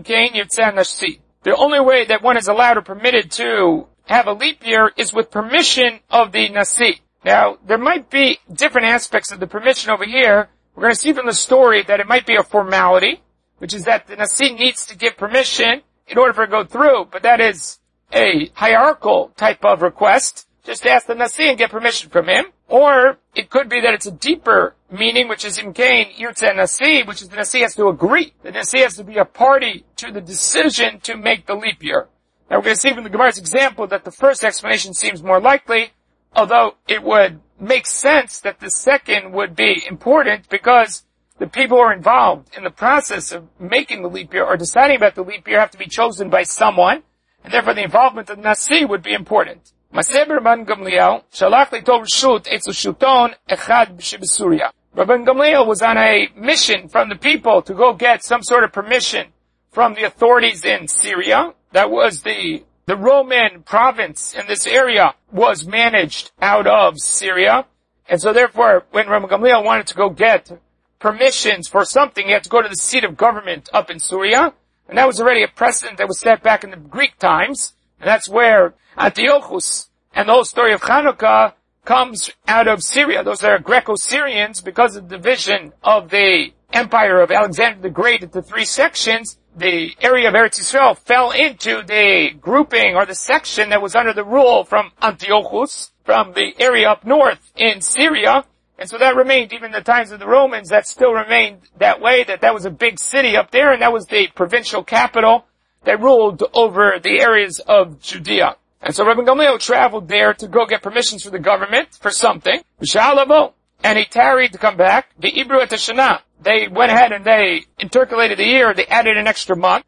only way that one is allowed or permitted to have a leap year is with permission of the Nasi. Now, there might be different aspects of the permission over here. We're going to see from the story that it might be a formality, which is that the Nasi needs to give permission in order for it to go through, but that is a hierarchical type of request. Just ask the Nasi and get permission from him. Or it could be that it's a deeper meaning, which is Imkain Yirtzeh Nasi, which is the Nasi has to agree. The Nasi has to be a party to the decision to make the leap year. Now we're going to see from the Gemara's example that the first explanation seems more likely, although it would make sense that the second would be important because the people who are involved in the process of making the leap year or deciding about the leap year have to be chosen by someone, and therefore the involvement of the Nasi would be important. Maseber Rabban Gamliel, Shalach Leitov Reshut Etzu Shuton Echad B'Suria. Rabban Gamliel was on a mission from the people to go get some sort of permission from the authorities in Syria. That was the, the Roman province in this area was managed out of Syria. And so therefore, when Rabban Gamliel wanted to go get permissions for something, he had to go to the seat of government up in Syria. And that was already a precedent that was set back in the Greek times. And that's where Antiochus and the whole story of Hanukkah comes out of Syria. Those are Greco-Syrians because of the division of the empire of Alexander the Great into three sections. The area of Eretz Yisrael fell into the grouping or the section that was under the rule from Antiochus, from the area up north in Syria. And so that remained, even in the times of the Romans, that still remained that way, that that was a big city up there, and that was the provincial capital that ruled over the areas of Judea. And so Rabban Gamliel traveled there to go get permissions from the government for something. And he tarried to come back. The Ibur HaShana. They went ahead and they intercalated the year. They added an extra month.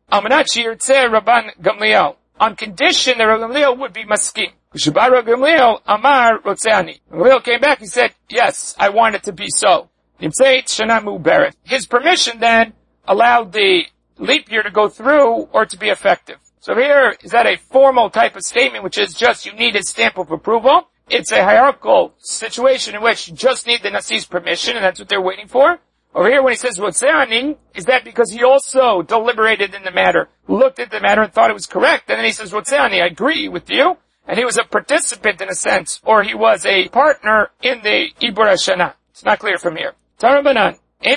Rabban Gamliel. On condition that Rabban Gamliel would be maskim. Rabban Gamliel Amar Rotzeani. Gamliel came back. He said, yes, I want it to be so. His permission then allowed the leap year to go through or to be effective. So here is that a formal type of statement, which is just you need a stamp of approval. It's a hierarchical situation in which you just need the Nasi's permission, and that's what they're waiting for. Over here, when he says Rotzeani, is that because he also deliberated in the matter, looked at the matter and thought it was correct, and then he says Rotzeani, I agree with you, and he was a participant in a sense, or he was a partner in the Ibur HaShana. It's not clear from here. Tarabanan. There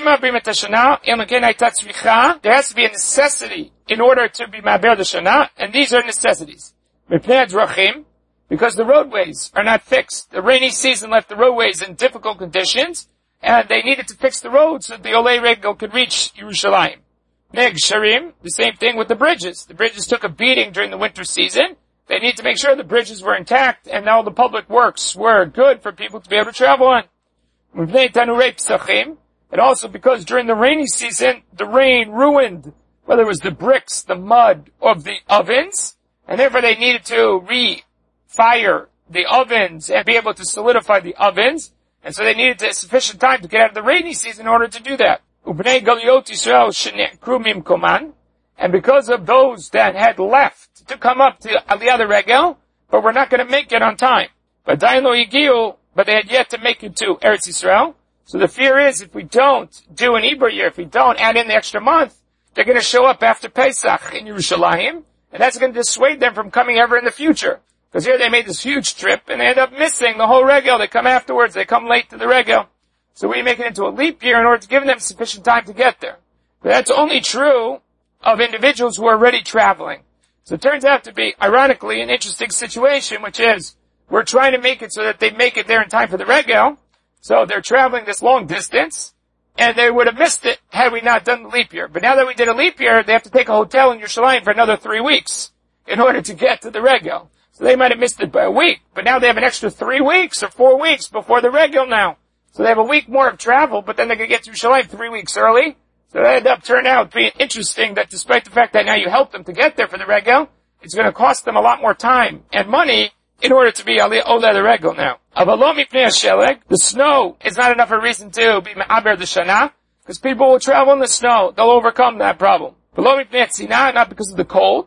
has to be a necessity in order to be Ma'aber the Shana, and these are necessities. Because the roadways are not fixed. The rainy season left the roadways in difficult conditions, and they needed to fix the roads so the Olei Regel could reach Yerushalayim. Neg Sharim, the same thing with the bridges. The bridges took a beating during the winter season. They need to make sure the bridges were intact, and all the public works were good for people to be able to travel on. And also because during the rainy season, the rain ruined, whether it was the bricks, the mud of the ovens, and therefore they needed to re-fire the ovens and be able to solidify the ovens, and so they needed sufficient time to get out of the rainy season in order to do that. And because of those that had left to come up to Aliyah the Regel, but were not going to make it on time. But they had yet to make it to Eretz Yisrael. So the fear is if we don't do an Ibur year, if we don't add in the extra month, they're going to show up after Pesach in Yerushalayim, and that's going to dissuade them from coming ever in the future. Because here they made this huge trip, and they end up missing the whole regel. They come afterwards, they come late to the regel. So we make it into a leap year in order to give them sufficient time to get there. But that's only true of individuals who are already traveling. So it turns out to be, ironically, an interesting situation, which is, we're trying to make it so that they make it there in time for the regel. So they're traveling this long distance, and they would have missed it had we not done the leap year. But now that we did a leap year, they have to take a hotel in Yerushalayim for another three weeks in order to get to the regel. So they might have missed it by a week, but now they have an extra three weeks or four weeks before the regel now. So they have a week more of travel, but then they can get to Yerushalayim three weeks early. So that ended up turning out being interesting that despite the fact that now you help them to get there for the regel, it's going to cost them a lot more time and money in order to be Ola the regel now. The snow is not enough a reason to be Me'aber the Shana, because people will travel in the snow. They'll overcome that problem. Not because of the cold.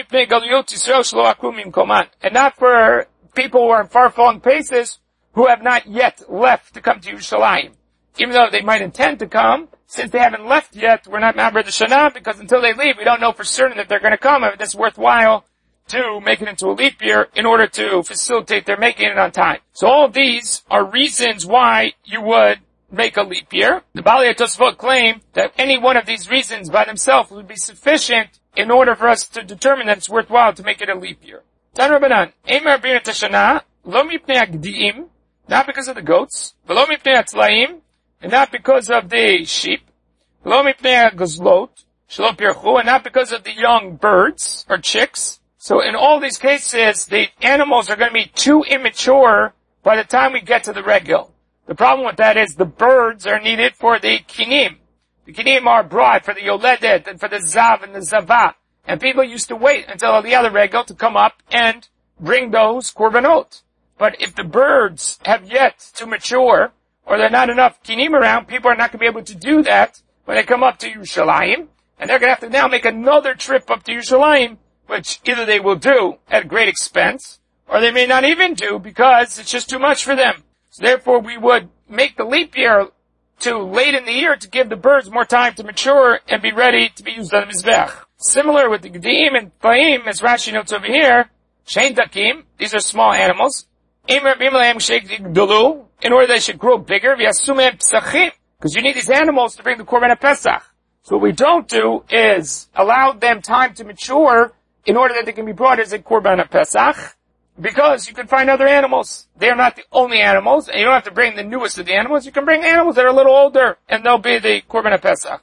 And not for people who are in far-flung places who have not yet left to come to Yerushalayim. Even though they might intend to come, since they haven't left yet, we're not Me'aber the Shana, because until they leave, we don't know for certain that they're going to come. If it's worthwhile to make it into a leap year in order to facilitate their making it on time. So all of these are reasons why you would make a leap year. The Baalei Tosfot claim that any one of these reasons by themselves would be sufficient in order for us to determine that it's worthwhile to make it a leap year. Tan Rabbanan, Eimer B'nei Tashana, lo mipnei agdiim, not because of the goats, v'lo mipnei atzlaim, and not because of the sheep, v'lo mipnei agazlot, shelo pirchu, and not because of the young birds or chicks. So in all these cases, the animals are going to be too immature by the time we get to the regel. The problem with that is the birds are needed for the kinim. The kinim are brought for the yoledet and for the zav and the zava. And people used to wait until the other regel to come up and bring those korbanot. But if the birds have yet to mature, or there are not enough kinim around, people are not going to be able to do that when they come up to Yerushalayim. And they're going to have to now make another trip up to Yerushalayim, which either they will do at great expense, or they may not even do because it's just too much for them. So therefore we would make the leap year to late in the year to give the birds more time to mature and be ready to be used on the Mizbech. Similar with the Gedim and Tlaim, as Rashi notes over here, Shein Dakim, these are small animals, in order they should grow bigger, because you need these animals to bring the Korban Pesach. So what we don't do is allow them time to mature in order that they can be brought as a Korban Pesach, because you can find other animals. They're not the only animals, and you don't have to bring the newest of the animals. You can bring animals that are a little older, and they'll be the Korban Pesach.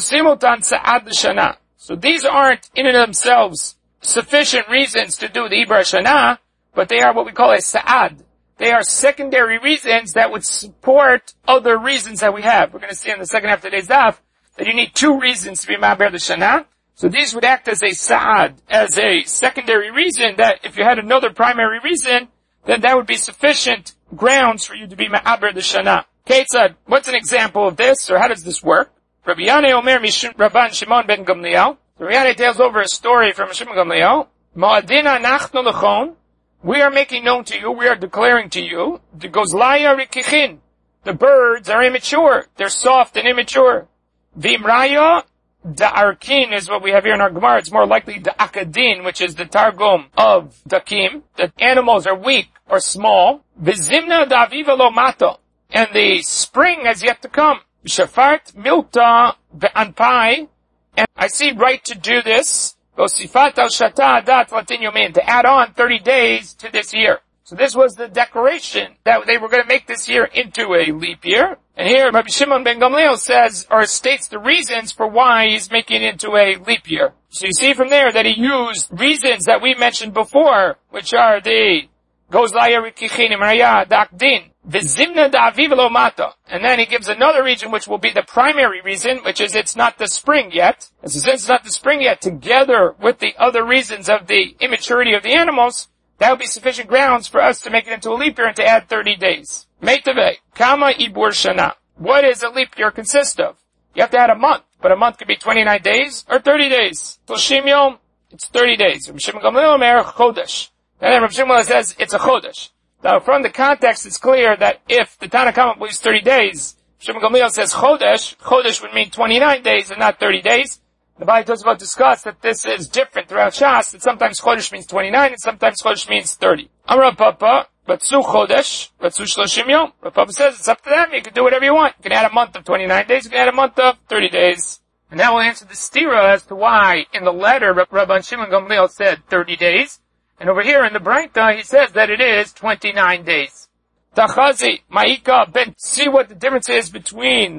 So these aren't in and of themselves sufficient reasons to do the Ibar Shana, but they are what we call a Sa'ad. They are secondary reasons that would support other reasons that we have. We're going to see in the second half of today's daf that you need two reasons to be Ma'aber the Shana. So these would act as a sa'ad, as a secondary reason that if you had another primary reason, then that would be sufficient grounds for you to be ma'aber the shana. Ketzad, what's an example of this, or how does this work? Rabbi Yanai Omer Mishum Rabban Shimon ben Gamliel. Rabbi Yanai tells over a story from Shimon Gamliel. Ma'adina nachnu lechon. We are making known to you, we are declaring to you, the gozlaya rikichin. The birds are immature. They're soft and immature. Vimraya, Da'arkin is what we have here in our Gemara. It's more likely Da'akadin, which is the Targum of Dakim. The animals are weak or small. Vizimna Da'aviva lo mato. And the spring has yet to come. Shafart milta ve'anpai. And I see right to do this. Vosifat al shata adat latin yomin. To add on thirty days to this year. So this was the declaration that they were going to make this year into a leap year. And here Rabbi Shimon ben Gamliel says, or states the reasons for why he's making it into a leap year. So you see from there that he used reasons that we mentioned before, which are the Gozlaya Rikichin Imraya Dakdin, Vizimna Da'aviv lo Mata. And then he gives another reason which will be the primary reason, which is it's not the spring yet. And so since it's not the spring yet, together with the other reasons of the immaturity of the animals, that would be sufficient grounds for us to make it into a leap year and to add thirty days. Meitave, Kama Ibur Shana. What does a leap year consist of? You have to add a month, but a month could be twenty-nine days or thirty days. Toshim Yom, it's thirty days. Rav Shimon Gamliel Omer Chodesh. And then Rav Shimon says it's a Chodesh. Now from the context it's clear that if the Tanna Kama believes thirty days, Shimon Gamliel says Chodesh, Chodesh would mean twenty-nine days and not thirty days. The Baalei Tosfot discussed that this is different throughout Shas, that sometimes Chodesh means twenty-nine and sometimes Chodesh means thirty. Amar Papa, Batsu Chodesh, Batsu Shloshim Yom. Rav Papa says it's up to them, you can do whatever you want. You can add a month of twenty-nine days, you can add a month of thirty days. And now we'll answer the stira as to why in the letter Rabban Shimon Gamliel said thirty days, and over here in the Braita he says that it is twenty-nine days. Tachazi, Ma'ika, Ben, see what the difference is between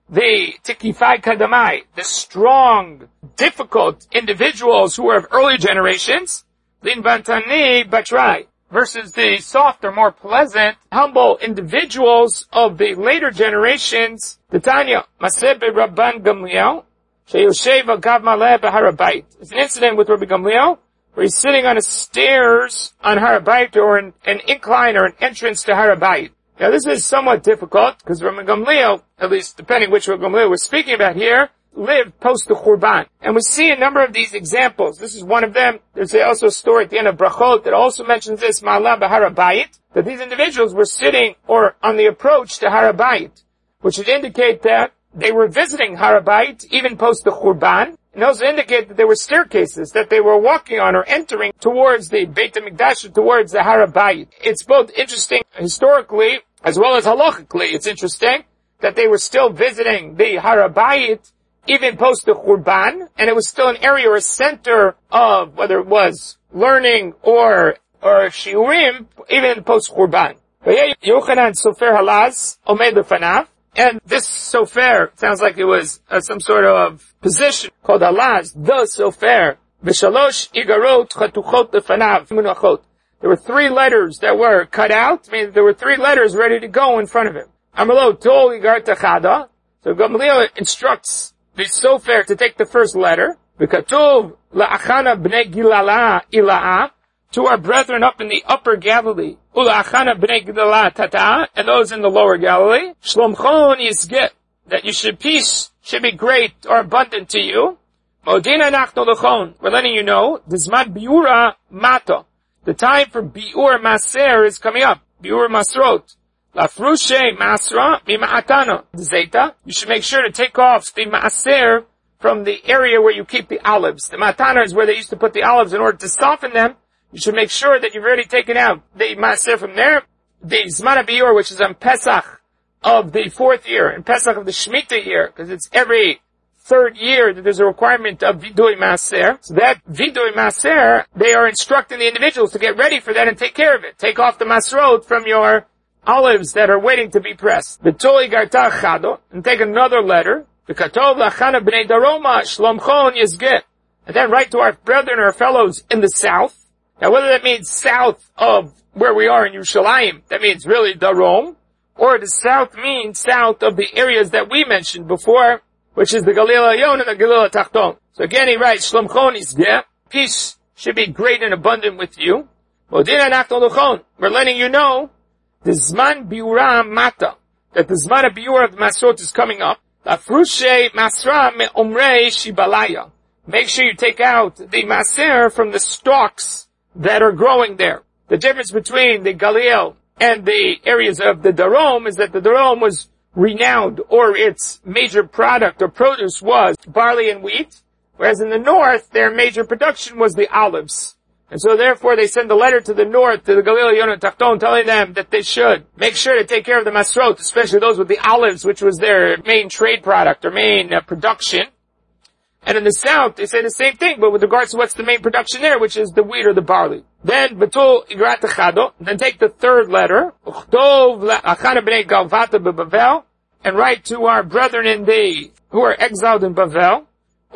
the tikifai kadamai, the strong, difficult individuals who are of early generations, linvantani batrai, versus the softer, more pleasant, humble individuals of the later generations. Titania, Masebe Rabban Gamliel, Sheyoshev Agav Maleh B'Harabait. It's an incident with Rabbi Gamliel, where he's sitting on a stairs on Harabait, or an, an incline or an entrance to Harabait. Now this is somewhat difficult, because Rabbi Gamliel, at least depending which Rabbi Gamliel we're speaking about here, lived post the Churban. And we see a number of these examples. This is one of them. There's also a story at the end of Brachot that also mentions this, Ma'ala b'Harabayit, that these individuals were sitting or on the approach to Harabayit, which would indicate that they were visiting Harabayit even post the Churban, and also indicate that there were staircases that they were walking on or entering towards the Beit HaMikdash, towards the Harabayit. It's both interesting historically as well as halachically. It's interesting that they were still visiting the Harabayit even post the Churban, and it was still an area or a center of, whether it was learning or, or shiurim, even post Churban. Yochanan Sofer Halaz, Omed Lefanav, and this Sofer, sounds like it was uh, some sort of position called Halaz, the Sofer, V'shalosh Igarot Chatuchot Lefanav, Munachot. There were three letters that were cut out, meaning there were three letters ready to go in front of him. Amalo Tol Igar Tachada, so Gamliel instructs the Sofer to take the first letter, V'katuv la'achana b'nei Gilala ila'a, to our brethren up in the upper Galilee, ula'achana b'nei Gilala tata, and those in the lower Galilee, shlomchon yizget, that you should, peace should be great or abundant to you. Modina nachno lechon, we're letting you know, dizman biura mato, the time for biur maser is coming up, biur masrot. Lafrushe masra mima'atana zeta. You should make sure to take off the maaser from the area where you keep the olives. The matana is where they used to put the olives in order to soften them. You should make sure that you've already taken out the maaser from there. The Zman HaBiur, which is on Pesach of the fourth year, and Pesach of the Shemitah year, because it's every third year that there's a requirement of Vidui Maaser. So that Vidui Maaser, they are instructing the individuals to get ready for that and take care of it. Take off the masrot from your olives that are waiting to be pressed. V'toli garta chado, and take another letter. V'katov lachana b'nei daroma shlomchon yizget, and then write to our brethren or fellows in the south. Now whether that means south of where we are in Yerushalayim, that means really Darom, or the south means south of the areas that we mentioned before, which is the Galil Ayon and the Galil Tachton. So again he writes, shlomchon yizget, peace should be great and abundant with you. Modina nachton luchon, we're letting you know the Zman Biura Mata, that the Zman Biura of the Masrot is coming up. Lafrushe Masra me Omrei Shibalaya. Make sure you take out the Maser from the stalks that are growing there. The difference between the Galil and the areas of the Darom is that the Darom was renowned, or its major product or produce was barley and wheat, whereas in the north, their major production was the olives. And so therefore they send a letter to the north, to the Galil Ayon and Tachton, telling them that they should make sure to take care of the masrot, especially those with the olives, which was their main trade product or main uh, production. And in the south, they say the same thing, but with regards to what's the main production there, which is the wheat or the barley. Then, Betul Igrat Chado, then take the third letter, Uchtov Achana B'nei Galvata B'Bavel, and write to our brethren in the, who are exiled in Bavel,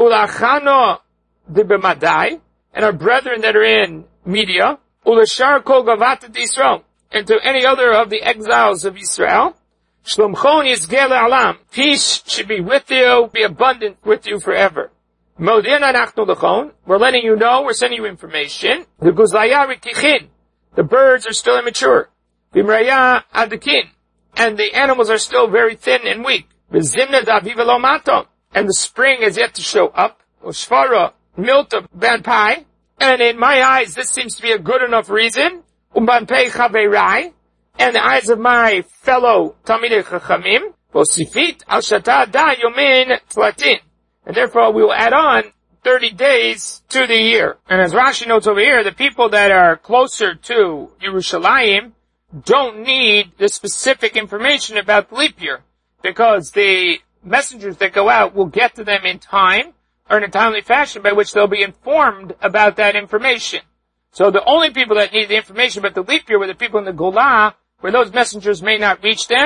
Ulachano D'Bemadai, and our brethren that are in Media, Ulashar Kol Gavata D'Yisrael, and to any other of the exiles of Israel, Shlomchon Yizgeh Le'alam, peace should be with you, be abundant with you forever. Modina Nachnu Lechon, we're letting you know, we're sending you information. The Guzlaya Rikichin, the birds are still immature. Vimraya Adikin, and the animals are still very thin and weak. V'zimna Daviva Lo Mato, and the spring is yet to show up. Ushvara Milta Banpai, and in my eyes, this seems to be a good enough reason. Umbanpei Chaverai, and the eyes of my fellow Talmidei Chachamim, Vosifit Al Shata Da Yomin Tlatin, and therefore we will add on thirty days to the year. And as Rashi notes over here, the people that are closer to Yerushalayim don't need the specific information about the leap year, because the messengers that go out will get to them in time, or in a timely fashion, by which they'll be informed about that information. So the only people that need the information about the leap year were the people in the Golah, where those messengers may not reach them,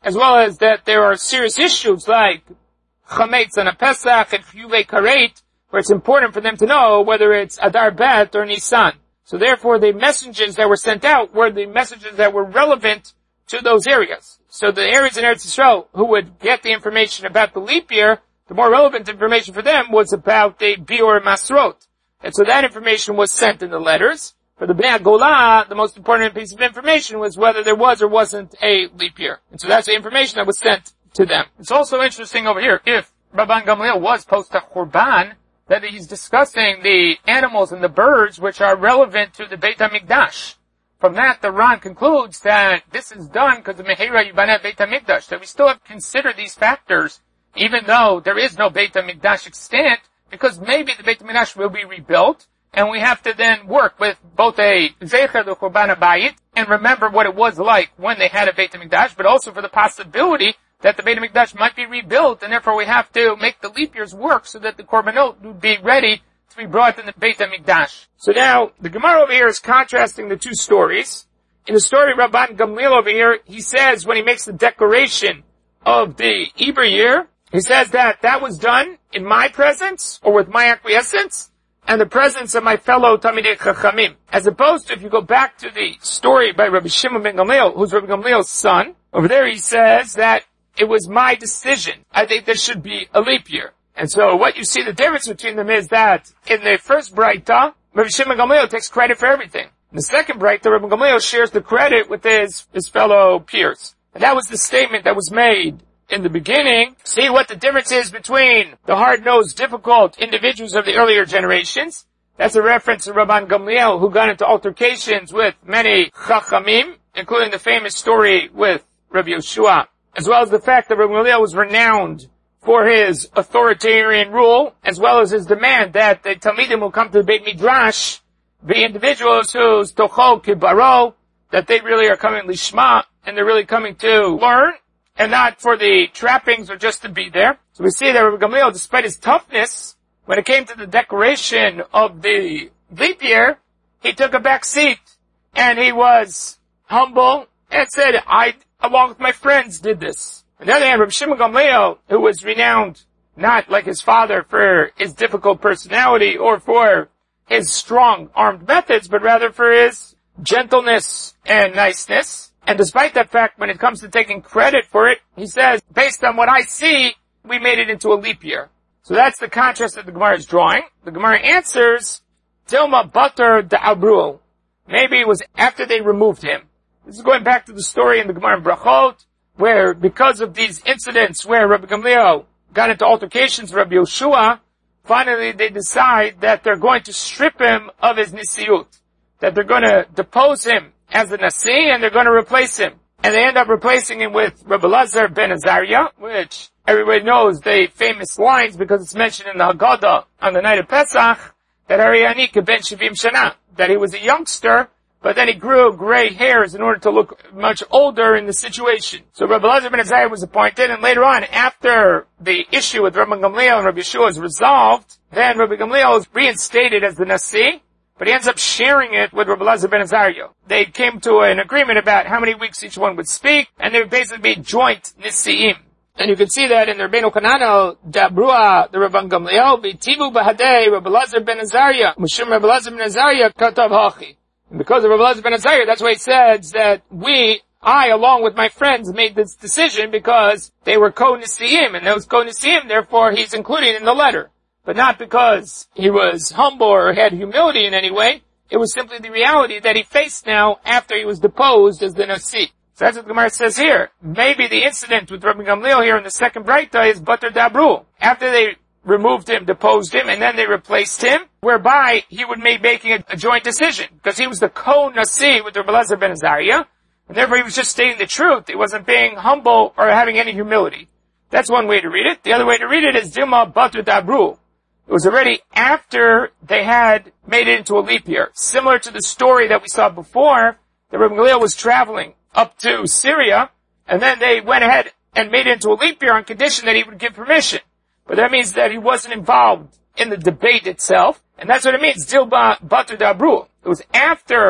as well as that there are serious issues like Chametz and a Pesach and Chiyuvei Karet, where it's important for them to know whether it's Adar Bet or Nisan. So therefore the messages that were sent out were the messages that were relevant to those areas. So the areas in Eretz Yisrael who would get the information about the leap year, the more relevant information for them was about the Biur Masrot. And so that information was sent in the letters. For the Bnei Golah, the most important piece of information was whether there was or wasn't a leap year. And so that's the information that was sent to them. It's also interesting over here, if Rabban Gamliel was post Churban, that he's discussing the animals and the birds which are relevant to the Beit HaMikdash. From that, the Ran concludes that this is done because of Mehera Yibaneh Beit HaMikdash, that we still have to consider these factors, even though there is no Beit HaMikdash extant, because maybe the Beit HaMikdash will be rebuilt, and we have to then work with both a Zecher the Churban HaBayit, and remember what it was like when they had a Beit HaMikdash, but also for the possibility that the Beit HaMikdash might be rebuilt, and therefore we have to make the leap years work so that the Korbanot would be ready to be brought in the Beit HaMikdash. So now, the Gemara over here is contrasting the two stories. In the story of Rabban Gamliel over here, he says when he makes the declaration of the Eber year, he says that that was done in my presence, or with my acquiescence, and the presence of my fellow Talmidei Chachamim. As opposed to, if you go back to the story by Rabbi Shimon ben Gamliel, who's Rabbi Gamliel's son, over there he says that it was my decision. I think there should be a leap year. And so what you see the difference between them is that in the first Braita, Rabbi Shimon ben Gamliel takes credit for everything. In the second Braita, Rabbi Gamliel shares the credit with his, his fellow peers. And that was the statement that was made in the beginning. See what the difference is between the hard-nosed, difficult individuals of the earlier generations. That's a reference to Rabban Gamliel, who got into altercations with many Chachamim, including the famous story with Rabbi Yeshua, as well as the fact that Rabbi Gamliel was renowned for his authoritarian rule, as well as his demand that the Talmidim will come to the Beit Midrash, the individuals whose tochol kibaro, that they really are coming lishma, and they're really coming to learn, and not for the trappings or just to be there. So we see that Rabbi Gamliel, despite his toughness, when it came to the declaration of the leap year, he took a back seat, and he was humble, and said, I, along with my friends, did this. On the other hand, Rabbi Shimon Gamliel, who was renowned not like his father for his difficult personality or for his strong armed methods, but rather for his gentleness and niceness. And despite that fact, when it comes to taking credit for it, he says, based on what I see, we made it into a leap year. So that's the contrast that the Gemara is drawing. The Gemara answers, Dilma Batar Da'abruel. Maybe it was after they removed him. This is going back to the story in the Gemara in Brachot, where because of these incidents where Rabbi Gamliel got into altercations with Rabbi Yeshua, finally they decide that they're going to strip him of his Nisiyut, that they're going to depose him as the Nasi, and they're going to replace him. And they end up replacing him with Rabbi Lazar ben Azariah, which everybody knows the famous lines because it's mentioned in the Haggadah on the night of Pesach, that Ariani ben Shivim Shana, that he was a youngster, but then he grew gray hairs in order to look much older in the situation. So Rabbi Lazar ben Azariah was appointed, and later on, after the issue with Rabbi Gamliel and Rabbi Yeshua is resolved, then Rabbi Gamliel is reinstated as the Nasi, but he ends up sharing it with Rabbi Lazar ben Azariah. They came to an agreement about how many weeks each one would speak, and they would basically be joint Nisi'im. And you can see that in the Rabbeinu Kanano, Dabrua, the Rabban Gamliel, V'tivu b'hadei, Rabbi Lazar ben Azariah, Mishum Rabbi Lazar ben Azariah, Katav Hachi. And because of Rabbi Lazar ben Azariah, that's why it says that we, I, along with my friends, made this decision because they were co-Nisi'im, and those co-Nisi'im, therefore he's included in the letter. But not because he was humble or had humility in any way. It was simply the reality that he faced now after he was deposed as the Nasi. So that's what the Gemara says here. Maybe the incident with Rabbi Gamliel here in the second Braita is Batar Dabru. After they removed him, deposed him, and then they replaced him, whereby he would be making a, a joint decision. Because he was the co-Nasi with Rabbi Lazar ben Azariah, and therefore he was just stating the truth. He wasn't being humble or having any humility. That's one way to read it. The other way to read it is Dilma Batar Dabru. It was already after they had made it into a leap year. Similar to the story that we saw before, that Rabbi Gamliel was traveling up to Syria, and then they went ahead and made it into a leap year on condition that he would give permission. But that means that he wasn't involved in the debate itself, and that's what it means, Dilba Batar Dabru. It was after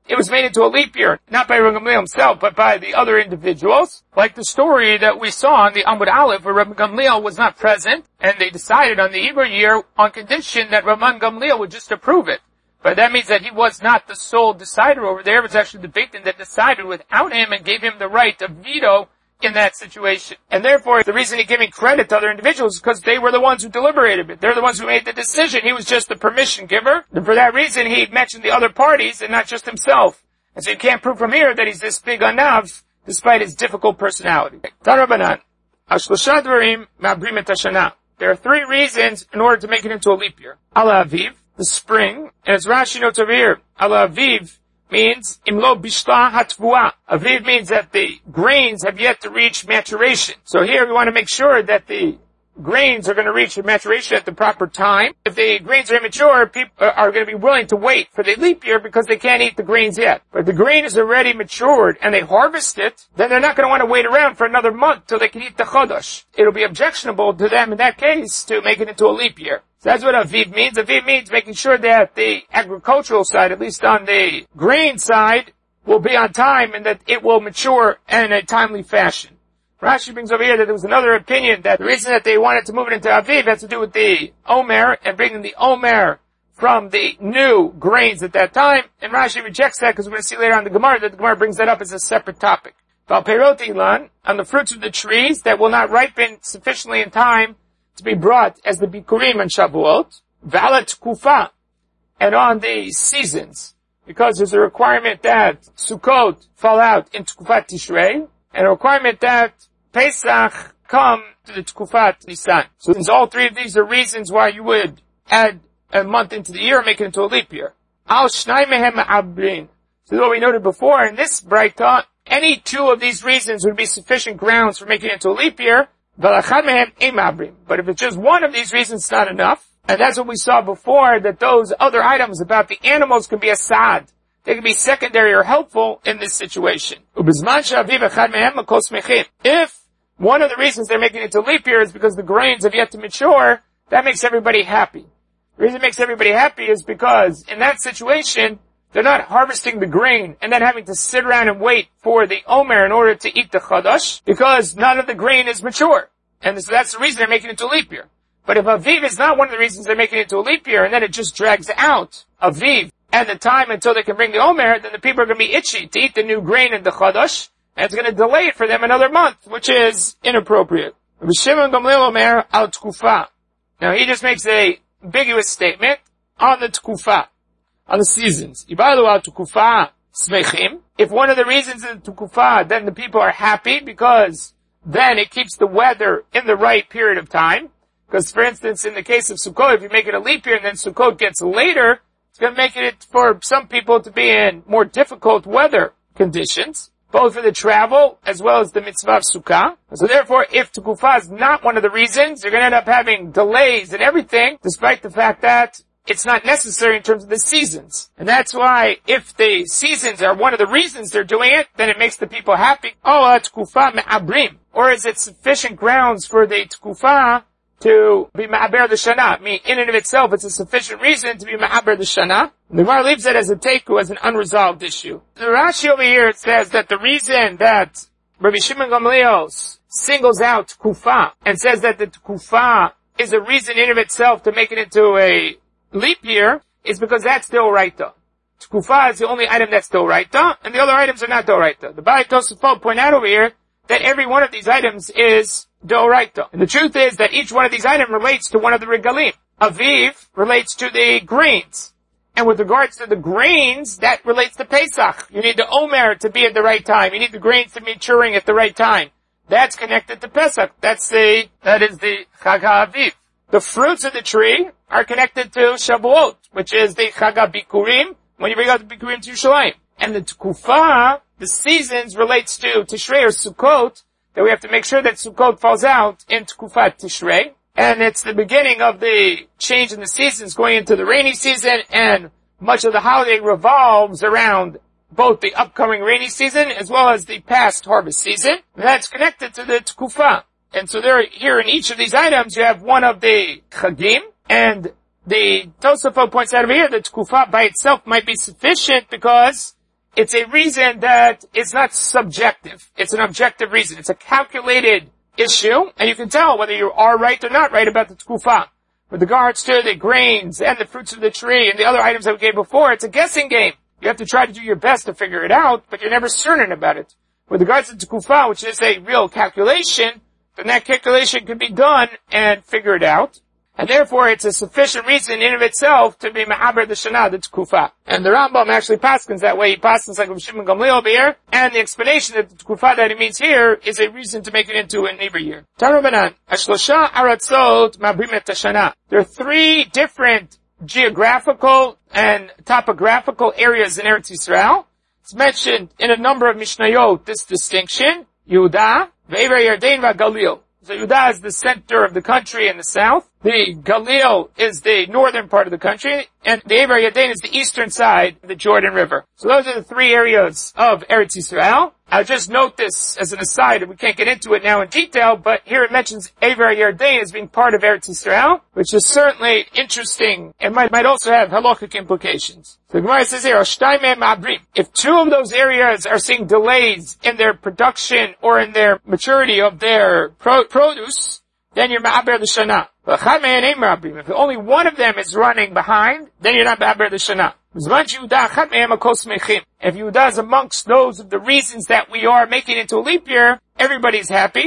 it was made into a leap year, not by Rabbi Gamliel himself, but by the other individuals. Like the story that we saw on the Amud Aleph, where Rabbi Gamliel was not present, and they decided on the Iber year on condition that Rabban Gamliel would just approve it. But that means that he was not the sole decider over there. It was actually the Beit Din that decided without him and gave him the right to veto in that situation. And therefore, the reason he's giving credit to other individuals is because they were the ones who deliberated it. They're the ones who made the decision. He was just the permission giver. And for that reason, he mentioned the other parties and not just himself. And so you can't prove from here that he's this big anav, despite his difficult personality. Tarabanan. Ashlosha dvarim ma'abrim et hashana. There are three reasons in order to make it into a leap year. Ala Aviv, the spring, and as Rashi notes over here, Ala Aviv means imlo bishla hatvua. Aviv means that the grains have yet to reach maturation. So here we want to make sure that the grains are going to reach maturation at the proper time. If the grains are immature, people are going to be willing to wait for the leap year because they can't eat the grains yet. But if the grain is already matured and they harvest it, then they're not going to want to wait around for another month till they can eat the chodesh. It'll be objectionable to them in that case to make it into a leap year. So that's what Aviv means. Aviv means making sure that the agricultural side, at least on the grain side, will be on time and that it will mature in a timely fashion. Rashi brings over here that there was another opinion that the reason that they wanted to move it into Aviv has to do with the Omer and bringing the Omer from the new grains at that time. And Rashi rejects that because we're going to see later on the Gemara that the Gemara brings that up as a separate topic. Val Perot Ilan, on the fruits of the trees that will not ripen sufficiently in time to be brought as the Bikurim and Shavuot, Valat Kufa, and on the seasons, because there's a requirement that Sukkot fall out in Tkufat Tishrei, and a requirement that Pesach come to the Tkufat Nisan. So since all three of these are reasons why you would add a month into the year and make it into a leap year. Al Shnai Mehem Abrin. So this is what we noted before in this Braita. Any two of these reasons would be sufficient grounds for making it into a leap year. But if it's just one of these reasons, it's not enough. And that's what we saw before, that those other items about the animals can be a sad. They can be secondary or helpful in this situation. If one of the reasons they're making it to leap year is because the grains have yet to mature, that makes everybody happy. The reason it makes everybody happy is because in that situation, they're not harvesting the grain and then having to sit around and wait for the Omer in order to eat the Chadash, because none of the grain is mature. And so that's the reason they're making it to a leap year. But if Aviv is not one of the reasons they're making it to a leap year, and then it just drags out Aviv and the time until they can bring the Omer, then the people are going to be itchy to eat the new grain in the Chadash, and it's going to delay it for them another month, which is inappropriate. Rabbi Shimon Gamliel Omer al Tkufa. Now he just makes a ambiguous statement on the Tkufa, on the seasons. Ibalu al Tkufa smechim. If one of the reasons is the Tkufa, then the people are happy because then it keeps the weather in the right period of time. Because for instance, in the case of Sukkot, if you make it a leap year and then Sukkot gets later, it's going to make it for some people to be in more difficult weather conditions, both for the travel as well as the mitzvah of Sukkah. So therefore, if Tekufa is not one of the reasons, you're going to end up having delays and everything, despite the fact that it's not necessary in terms of the seasons. And that's why if the seasons are one of the reasons they're doing it, then it makes the people happy. Oh, Tekufa me'abrim. Or is it sufficient grounds for the Tekufa to be ma'aber the shana? I mean, in and of itself, it's a sufficient reason to be ma'aber the shana. The Gemara leaves it as a teku, as an unresolved issue. The Rashi over here says that the reason that Rabbi Shimon Gamliel singles out kufa and says that the kufa is a reason in and of itself to make it into a leap year is because that's doraita. Kufa is the only item that's doraita, and the other items are not doraita. The Baalei Tosafot point out over here that every one of these items is doraita. And the truth is that each one of these items relates to one of the regalim. Aviv relates to the grains. And with regards to the grains, that relates to Pesach. You need the Omer to be at the right time. You need the grains to be maturing at the right time. That's connected to Pesach. That's the, that is the Chag HaAviv. The fruits of the tree are connected to Shavuot, which is the Chag HaBikurim, when you bring out the Bikurim to Yerushalayim. And the Tekufa, the seasons, relates to Tishrei or Sukkot, that we have to make sure that Sukkot falls out in Tekufat Tishrei. And it's the beginning of the change in the seasons going into the rainy season, and much of the holiday revolves around both the upcoming rainy season as well as the past harvest season. And that's connected to the Tekufa. And so there, here in each of these items, you have one of the Chagim, and the Tosafot points out over here that Tekufa by itself might be sufficient because it's a reason that it's not subjective. It's an objective reason. It's a calculated issue, and you can tell whether you are right or not right about the tkufa. With regards to the grains and the fruits of the tree and the other items that we gave before, it's a guessing game. You have to try to do your best to figure it out, but you're never certain about it. With regards to tkufa, which is a real calculation, then that calculation can be done and figured out. And therefore, it's a sufficient reason in and of itself to be Mahaber the Shana, the Tkufa. And the Rambam actually paskins that way. He paskins like Shimon Gamliel over here. And the explanation that the Tkufa that he means here is a reason to make it into an Iber year. Tarabanan, Ashlosha Aratzot Mabrimet Shana. There are three different geographical and topographical areas in Eretz Yisrael. It's mentioned in a number of Mishnayot, this distinction. Yehuda, Ve'ever Yarden VaGalil. So Yehuda is the center of the country in the south. The Galil is the northern part of the country. And the Ever Yarden is the eastern side of the Jordan River. So those are the three areas of Eretz Yisrael. I'll just note this as an aside, and we can't get into it now in detail, but here it mentions Ever Yarden as being part of Eretz Yisrael, which is certainly interesting and might, might also have halakhic implications. So the Gemara says here, if two of those areas are seeing delays in their production or in their maturity of their pro- produce, then you're ma'aber the shana. If only one of them is running behind, then you're not ma'aber the shana. If Yehuda is amongst those of the reasons that we are making it into a leap year, everybody's happy.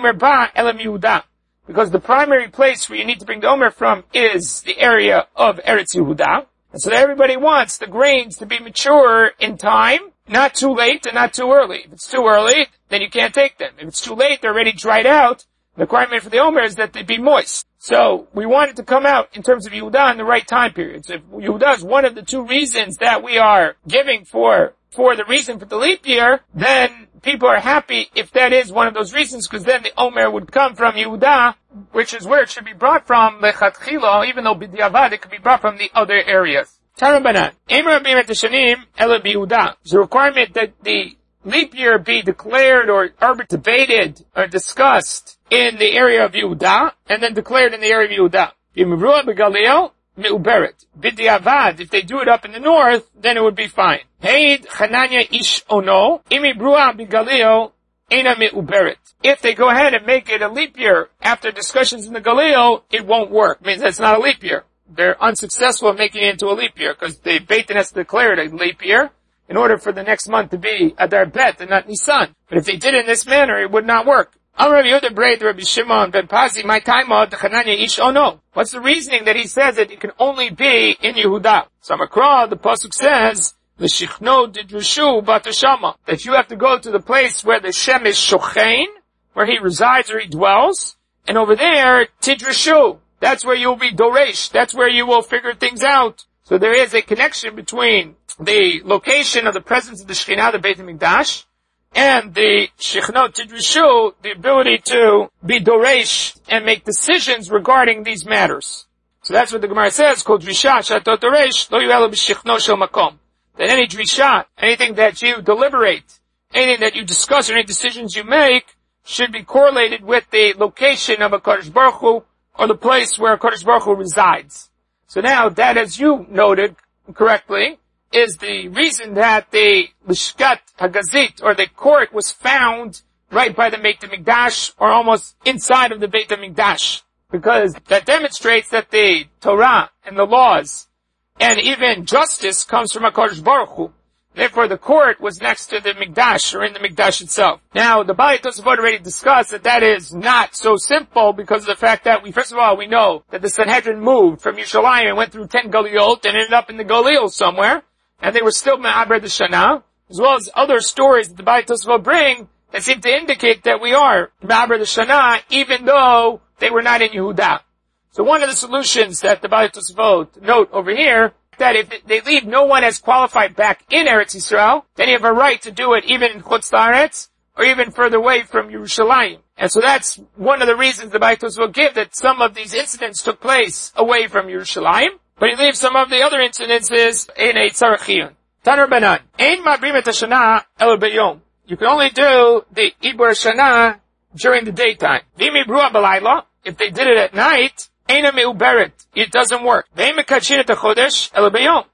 Because the primary place where you need to bring the Omer from is the area of Eretz Yehuda. And so everybody wants the grains to be mature in time, not too late and not too early. If it's too early, then you can't take them. If it's too late, they're already dried out. The requirement for the Omer is that they be moist. So we want it to come out in terms of Yehuda in the right time period. So if Yehuda is one of the two reasons that we are giving for, for the reason for the leap year, then people are happy if that is one of those reasons, because then the Omer would come from Yehuda, which is where it should be brought from, lechatchila, even though b'diavad it could be brought from the other areas. Tarabanan, Emer b'met hashanim ele b'Yehuda. It's a requirement that the leap year be declared or debated or discussed in the area of Yehuda, and then declared in the area of Yehuda. Yimruah b'Galil me'uberet. B'diavad, if they do it up in the north, then it would be fine. Heid Chananya ish ono, imi bruah b'Galil ena me'uberet. If they go ahead and make it a leap year after discussions in the Galil, it won't work. It means that's not a leap year. They're unsuccessful in making it into a leap year, because the Beit Din has declared a leap year in order for the next month to be Adar Bet and not Nisan. But if they did it in this manner, it would not work. Rabbi Yehuda Braid, Rabbi Shimon ben Pazi, my time of the Chananya ish ono. What's the reasoning that he says that it can only be in Yehuda? So Makra, the pasuk says, "L'shichno didrushu batashama," that you have to go to the place where the Shem is shochein, where he resides or he dwells, and over there tidrashu. That's where you'll be doresh. That's where you will figure things out. So there is a connection between the location of the presence of the Shekhinah, the Beit HaMikdash, and the Shechnot Tidrishu, the ability to be doresh and make decisions regarding these matters. So that's what the Gemara says, called Drisha, Shatot Doresh, Lo Yu'elu B'Shechno Shel Makom. That any Drisha, anything that you deliberate, anything that you discuss, or any decisions you make, should be correlated with the location of a Kodesh Baruch Hu, or the place where a Kodesh Baruch Hu resides. So now, that, as you noted correctly, is the reason that the Lishkat Hagazit, or the court, was found right by the Beit HaMikdash, or almost inside of the Beit HaMikdash. Because that demonstrates that the Torah and the laws, and even justice, comes from HaKadosh Baruch Hu. Therefore, the court was next to the Mikdash, or in the Mikdash itself. Now, the Baalei Tosafot already discussed that that is not so simple because of the fact that we, first of all, we know that the Sanhedrin moved from Yerushalayim and went through ten Galiot and ended up in the Galil somewhere, and they were still Me'aber the Shana, as well as other stories that the Baalei Tosafot bring that seem to indicate that we are Me'aber the Shana, even though they were not in Yehuda. So one of the solutions that the Baalei Tosafot note over here, that if they leave no one as qualified back in Eretz Yisrael, then you have a right to do it even in Chutz La'aretz, or even further away from Yerushalayim. And so that's one of the reasons the Baalei Tosafot give, that some of these incidents took place away from Yerushalayim, but he leaves some of the other incidences in a Tzarech Chiyun. Taner Banan, Ein ma'abrim et hashana el b'yom. You can only do the Ibur Shana during the daytime. V'im ibruah b'layla, if they did it at night, Eina me'uberet, it doesn't work. Ve'im mekadeshin et hachodesh el b'yom.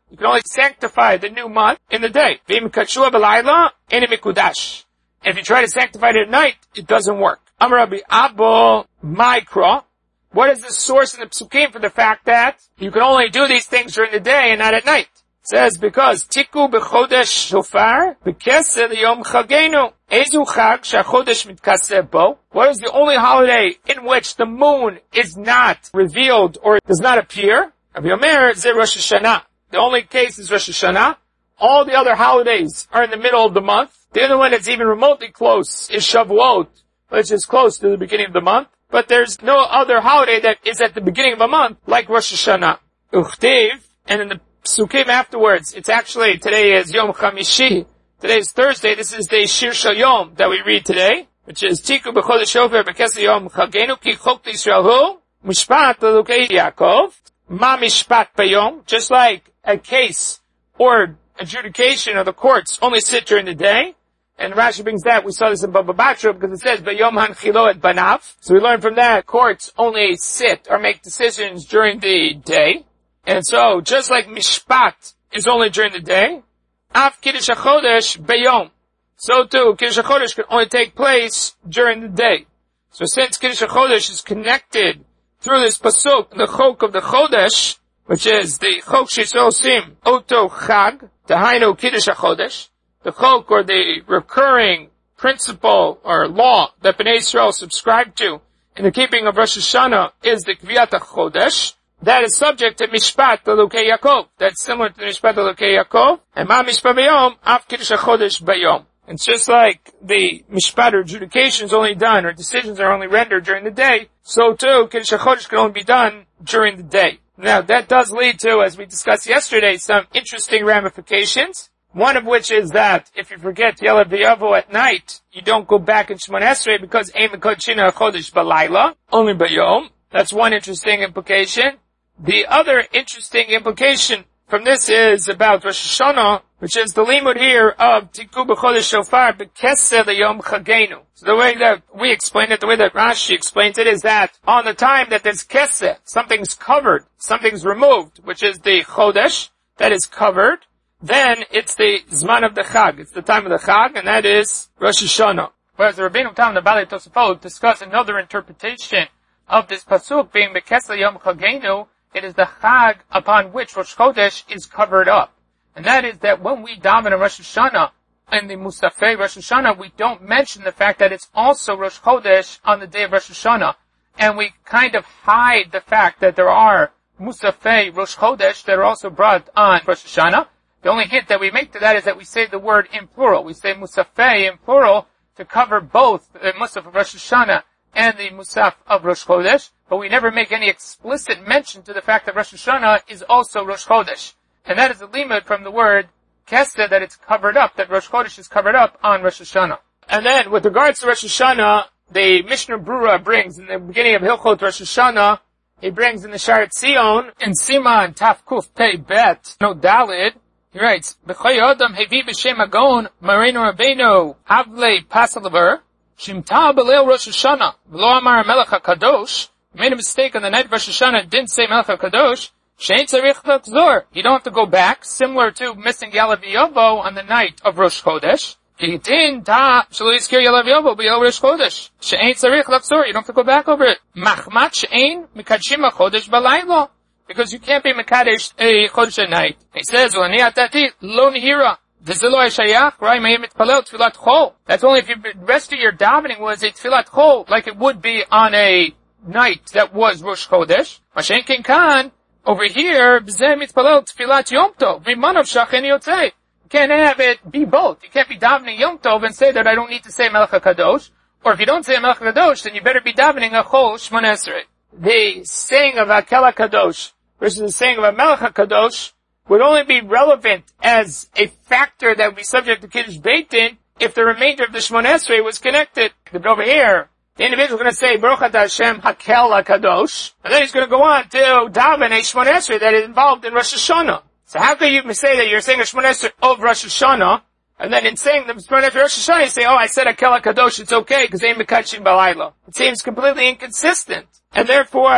You can only sanctify the new month in the day. V'im kachua b'layla, ene mikudash. If you try to sanctify it at night, it doesn't work. Amar Rabbi Abba Mikra. What is the source in the Psukim for the fact that you can only do these things during the day and not at night? It says, because Tiku b'chodesh shofar b'keseh liyom chagenu. Ezu chag shachodesh mitkaseh bo. What is the only holiday in which the moon is not revealed or does not appear? Rabbi Omer ze Rosh Hashanah. The only case is Rosh Hashanah. All the other holidays are in the middle of the month. The only one that's even remotely close is Shavuot, which is close to the beginning of the month. But there's no other holiday that is at the beginning of a month like Rosh Hashanah. Uchtiv, and in the Psukim afterwards, it's actually, today is Yom Chamishi. Today is Thursday. This is the Shir Shal Yom that we read today, which is Tiku b'chodesh shofar b'keseh yom chagenu ki chok Yisrael hu mishpat l'elukei Yaakov ma mishpat bayom. Just like a case or adjudication of the courts only sit during the day. And Rashi brings that, we saw this in Baba Batra, because it says, Bayom hanchilo et banav. So we learn from that, courts only sit or make decisions during the day. And so, just like mishpat is only during the day, af kiddush hachodesh bayom. So too, kiddush hachodesh can only take place during the day. So since kiddush hachodesh is connected through this pasuk, the chok of the chodesh, which is the chok shesosim oto chag, tahainu kiddush hachodesh, the chok, or the recurring principle or law that Bnei Yisrael subscribe to in the keeping of Rosh Hashanah is the Kviyat HaChodesh. That is subject to Mishpat Elukei Yaakov. That's similar to the Mishpat Elukei Yaakov. And Ma Mishpat Bayom, Af Kiddush HaChodesh Bayom. It's just like the Mishpat or adjudication is only done, or decisions are only rendered during the day, so too, Kiddush HaChodesh can only be done during the day. Now, that does lead to, as we discussed yesterday, some interesting ramifications. One of which is that if you forget Yelav V'Yavo at night, you don't go back in Shemon Esrei because Ein Mekodshina Chodesh B'Layla, only B'Yom. That's one interesting implication. The other interesting implication from this is about Rosh Hashanah, which is the limud here of Tiku B'Chodesh Shofar B'Keseh L'Yom Chagenu. So the way that we explain it, the way that Rashi explains it, is that on the time that there's Keseh, something's covered, something's removed, which is the Chodesh that is covered, then it's the Zman of the Chag. It's the time of the Chag, and that is Rosh Hashanah. Whereas the Rabbeinu Tam and the Balei Tosafot discuss another interpretation of this pasuk being B'Keseh Yom Chagenu. It is the Chag upon which Rosh Chodesh is covered up. And that is that when we daven in Rosh Hashanah, in the Musafei Rosh Hashanah, we don't mention the fact that it's also Rosh Chodesh on the day of Rosh Hashanah. And we kind of hide the fact that there are Musafei Rosh Chodesh that are also brought on Rosh Hashanah. The only hint that we make to that is that we say the word in plural. We say Musafei in plural to cover both the Musaf of Rosh Hashanah and the Musaf of Rosh Chodesh, but we never make any explicit mention to the fact that Rosh Hashanah is also Rosh Chodesh. And that is a limud from the word Keseh, that it's covered up, that Rosh Chodesh is covered up on Rosh Hashanah. And then with regards to Rosh Hashanah, the Mishnah Brura brings in the beginning of Hilchot Rosh Hashanah, he brings in the Sharet Zion, in Siman Taf Kuf Pei Bet, no Dalid, he writes, B'choy Adam hevi b'shem Agon, Marenu Rabbeinu, Havle Pasalaver, Shimta B'leil Rosh Hashanah, V'lo Amar Melech HaKadosh, made a mistake on the night of Rosh Hashanah, didn't say Melech HaKadosh, Shein Tzarich L'Chzor, you don't have to go back, similar to missing Yelav V'Yovo on the night of Rosh Chodesh. Kitin Ta Shelo Yizkir Yelav V'Yovo B'Yel Rosh Chodesh, Shein Tzarich L'Chzor, you don't have to go back over it. Machmat Shein Mikadshim HaChodesh B'Laylo, because you can't be Mekadesh a Chodesh at night. He says, L'ani Atati Lo Nihira, V'Zelo Hashayach, Rai Mayim Mitpalel Tfilat Chol. That's only if you, the rest of your davening was a Tfilat Chol, like it would be on a night that was Rosh Chodesh. Mashen King Khan, over here, B'zeh Mitpalel Tfilat Yom Tov, V'Manav Shachen Yotzei. You can't have it be both. You can't be davening Yom Tov and say that I don't need to say Melech HaKadosh. Or if you don't say Melech HaKadosh, then you better be davening a Chol Shmon Esrei. The saying of Hakel HaKadosh versus the saying of a Melech HaKadosh would only be relevant as a factor that would be subject to Kiddush Beit Din if the remainder of the Shmon Esrei was connected. But over here, the individual is going to say, Baruch Atah Hashem Hakel HaKadosh, and then he's going to go on to daven a Shmon Esrei that is involved in Rosh Hashanah. So how can you say that you're saying a Shmon Esrei of Rosh Hashanah, and then in saying the Shmon Esrei of Rosh Hashanah, you say, oh, I said Hakel HaKadosh, it's okay, because they Mekadshim B'Layla. It seems completely inconsistent. And therefore,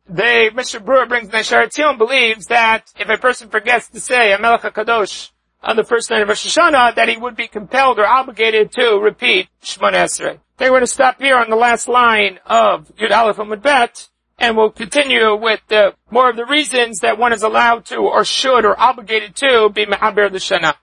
the Mishnah Berurah brings Neshar Tzion believes that if a person forgets to say HaMelech HaKadosh on the first night of Rosh Hashanah, that he would be compelled or obligated to repeat Shemona Esrei. We're going to stop here on the last line of Yud Aleph Amud Bet, and we'll continue with the, more of the reasons that one is allowed to or should or obligated to be Me'aber the Shana.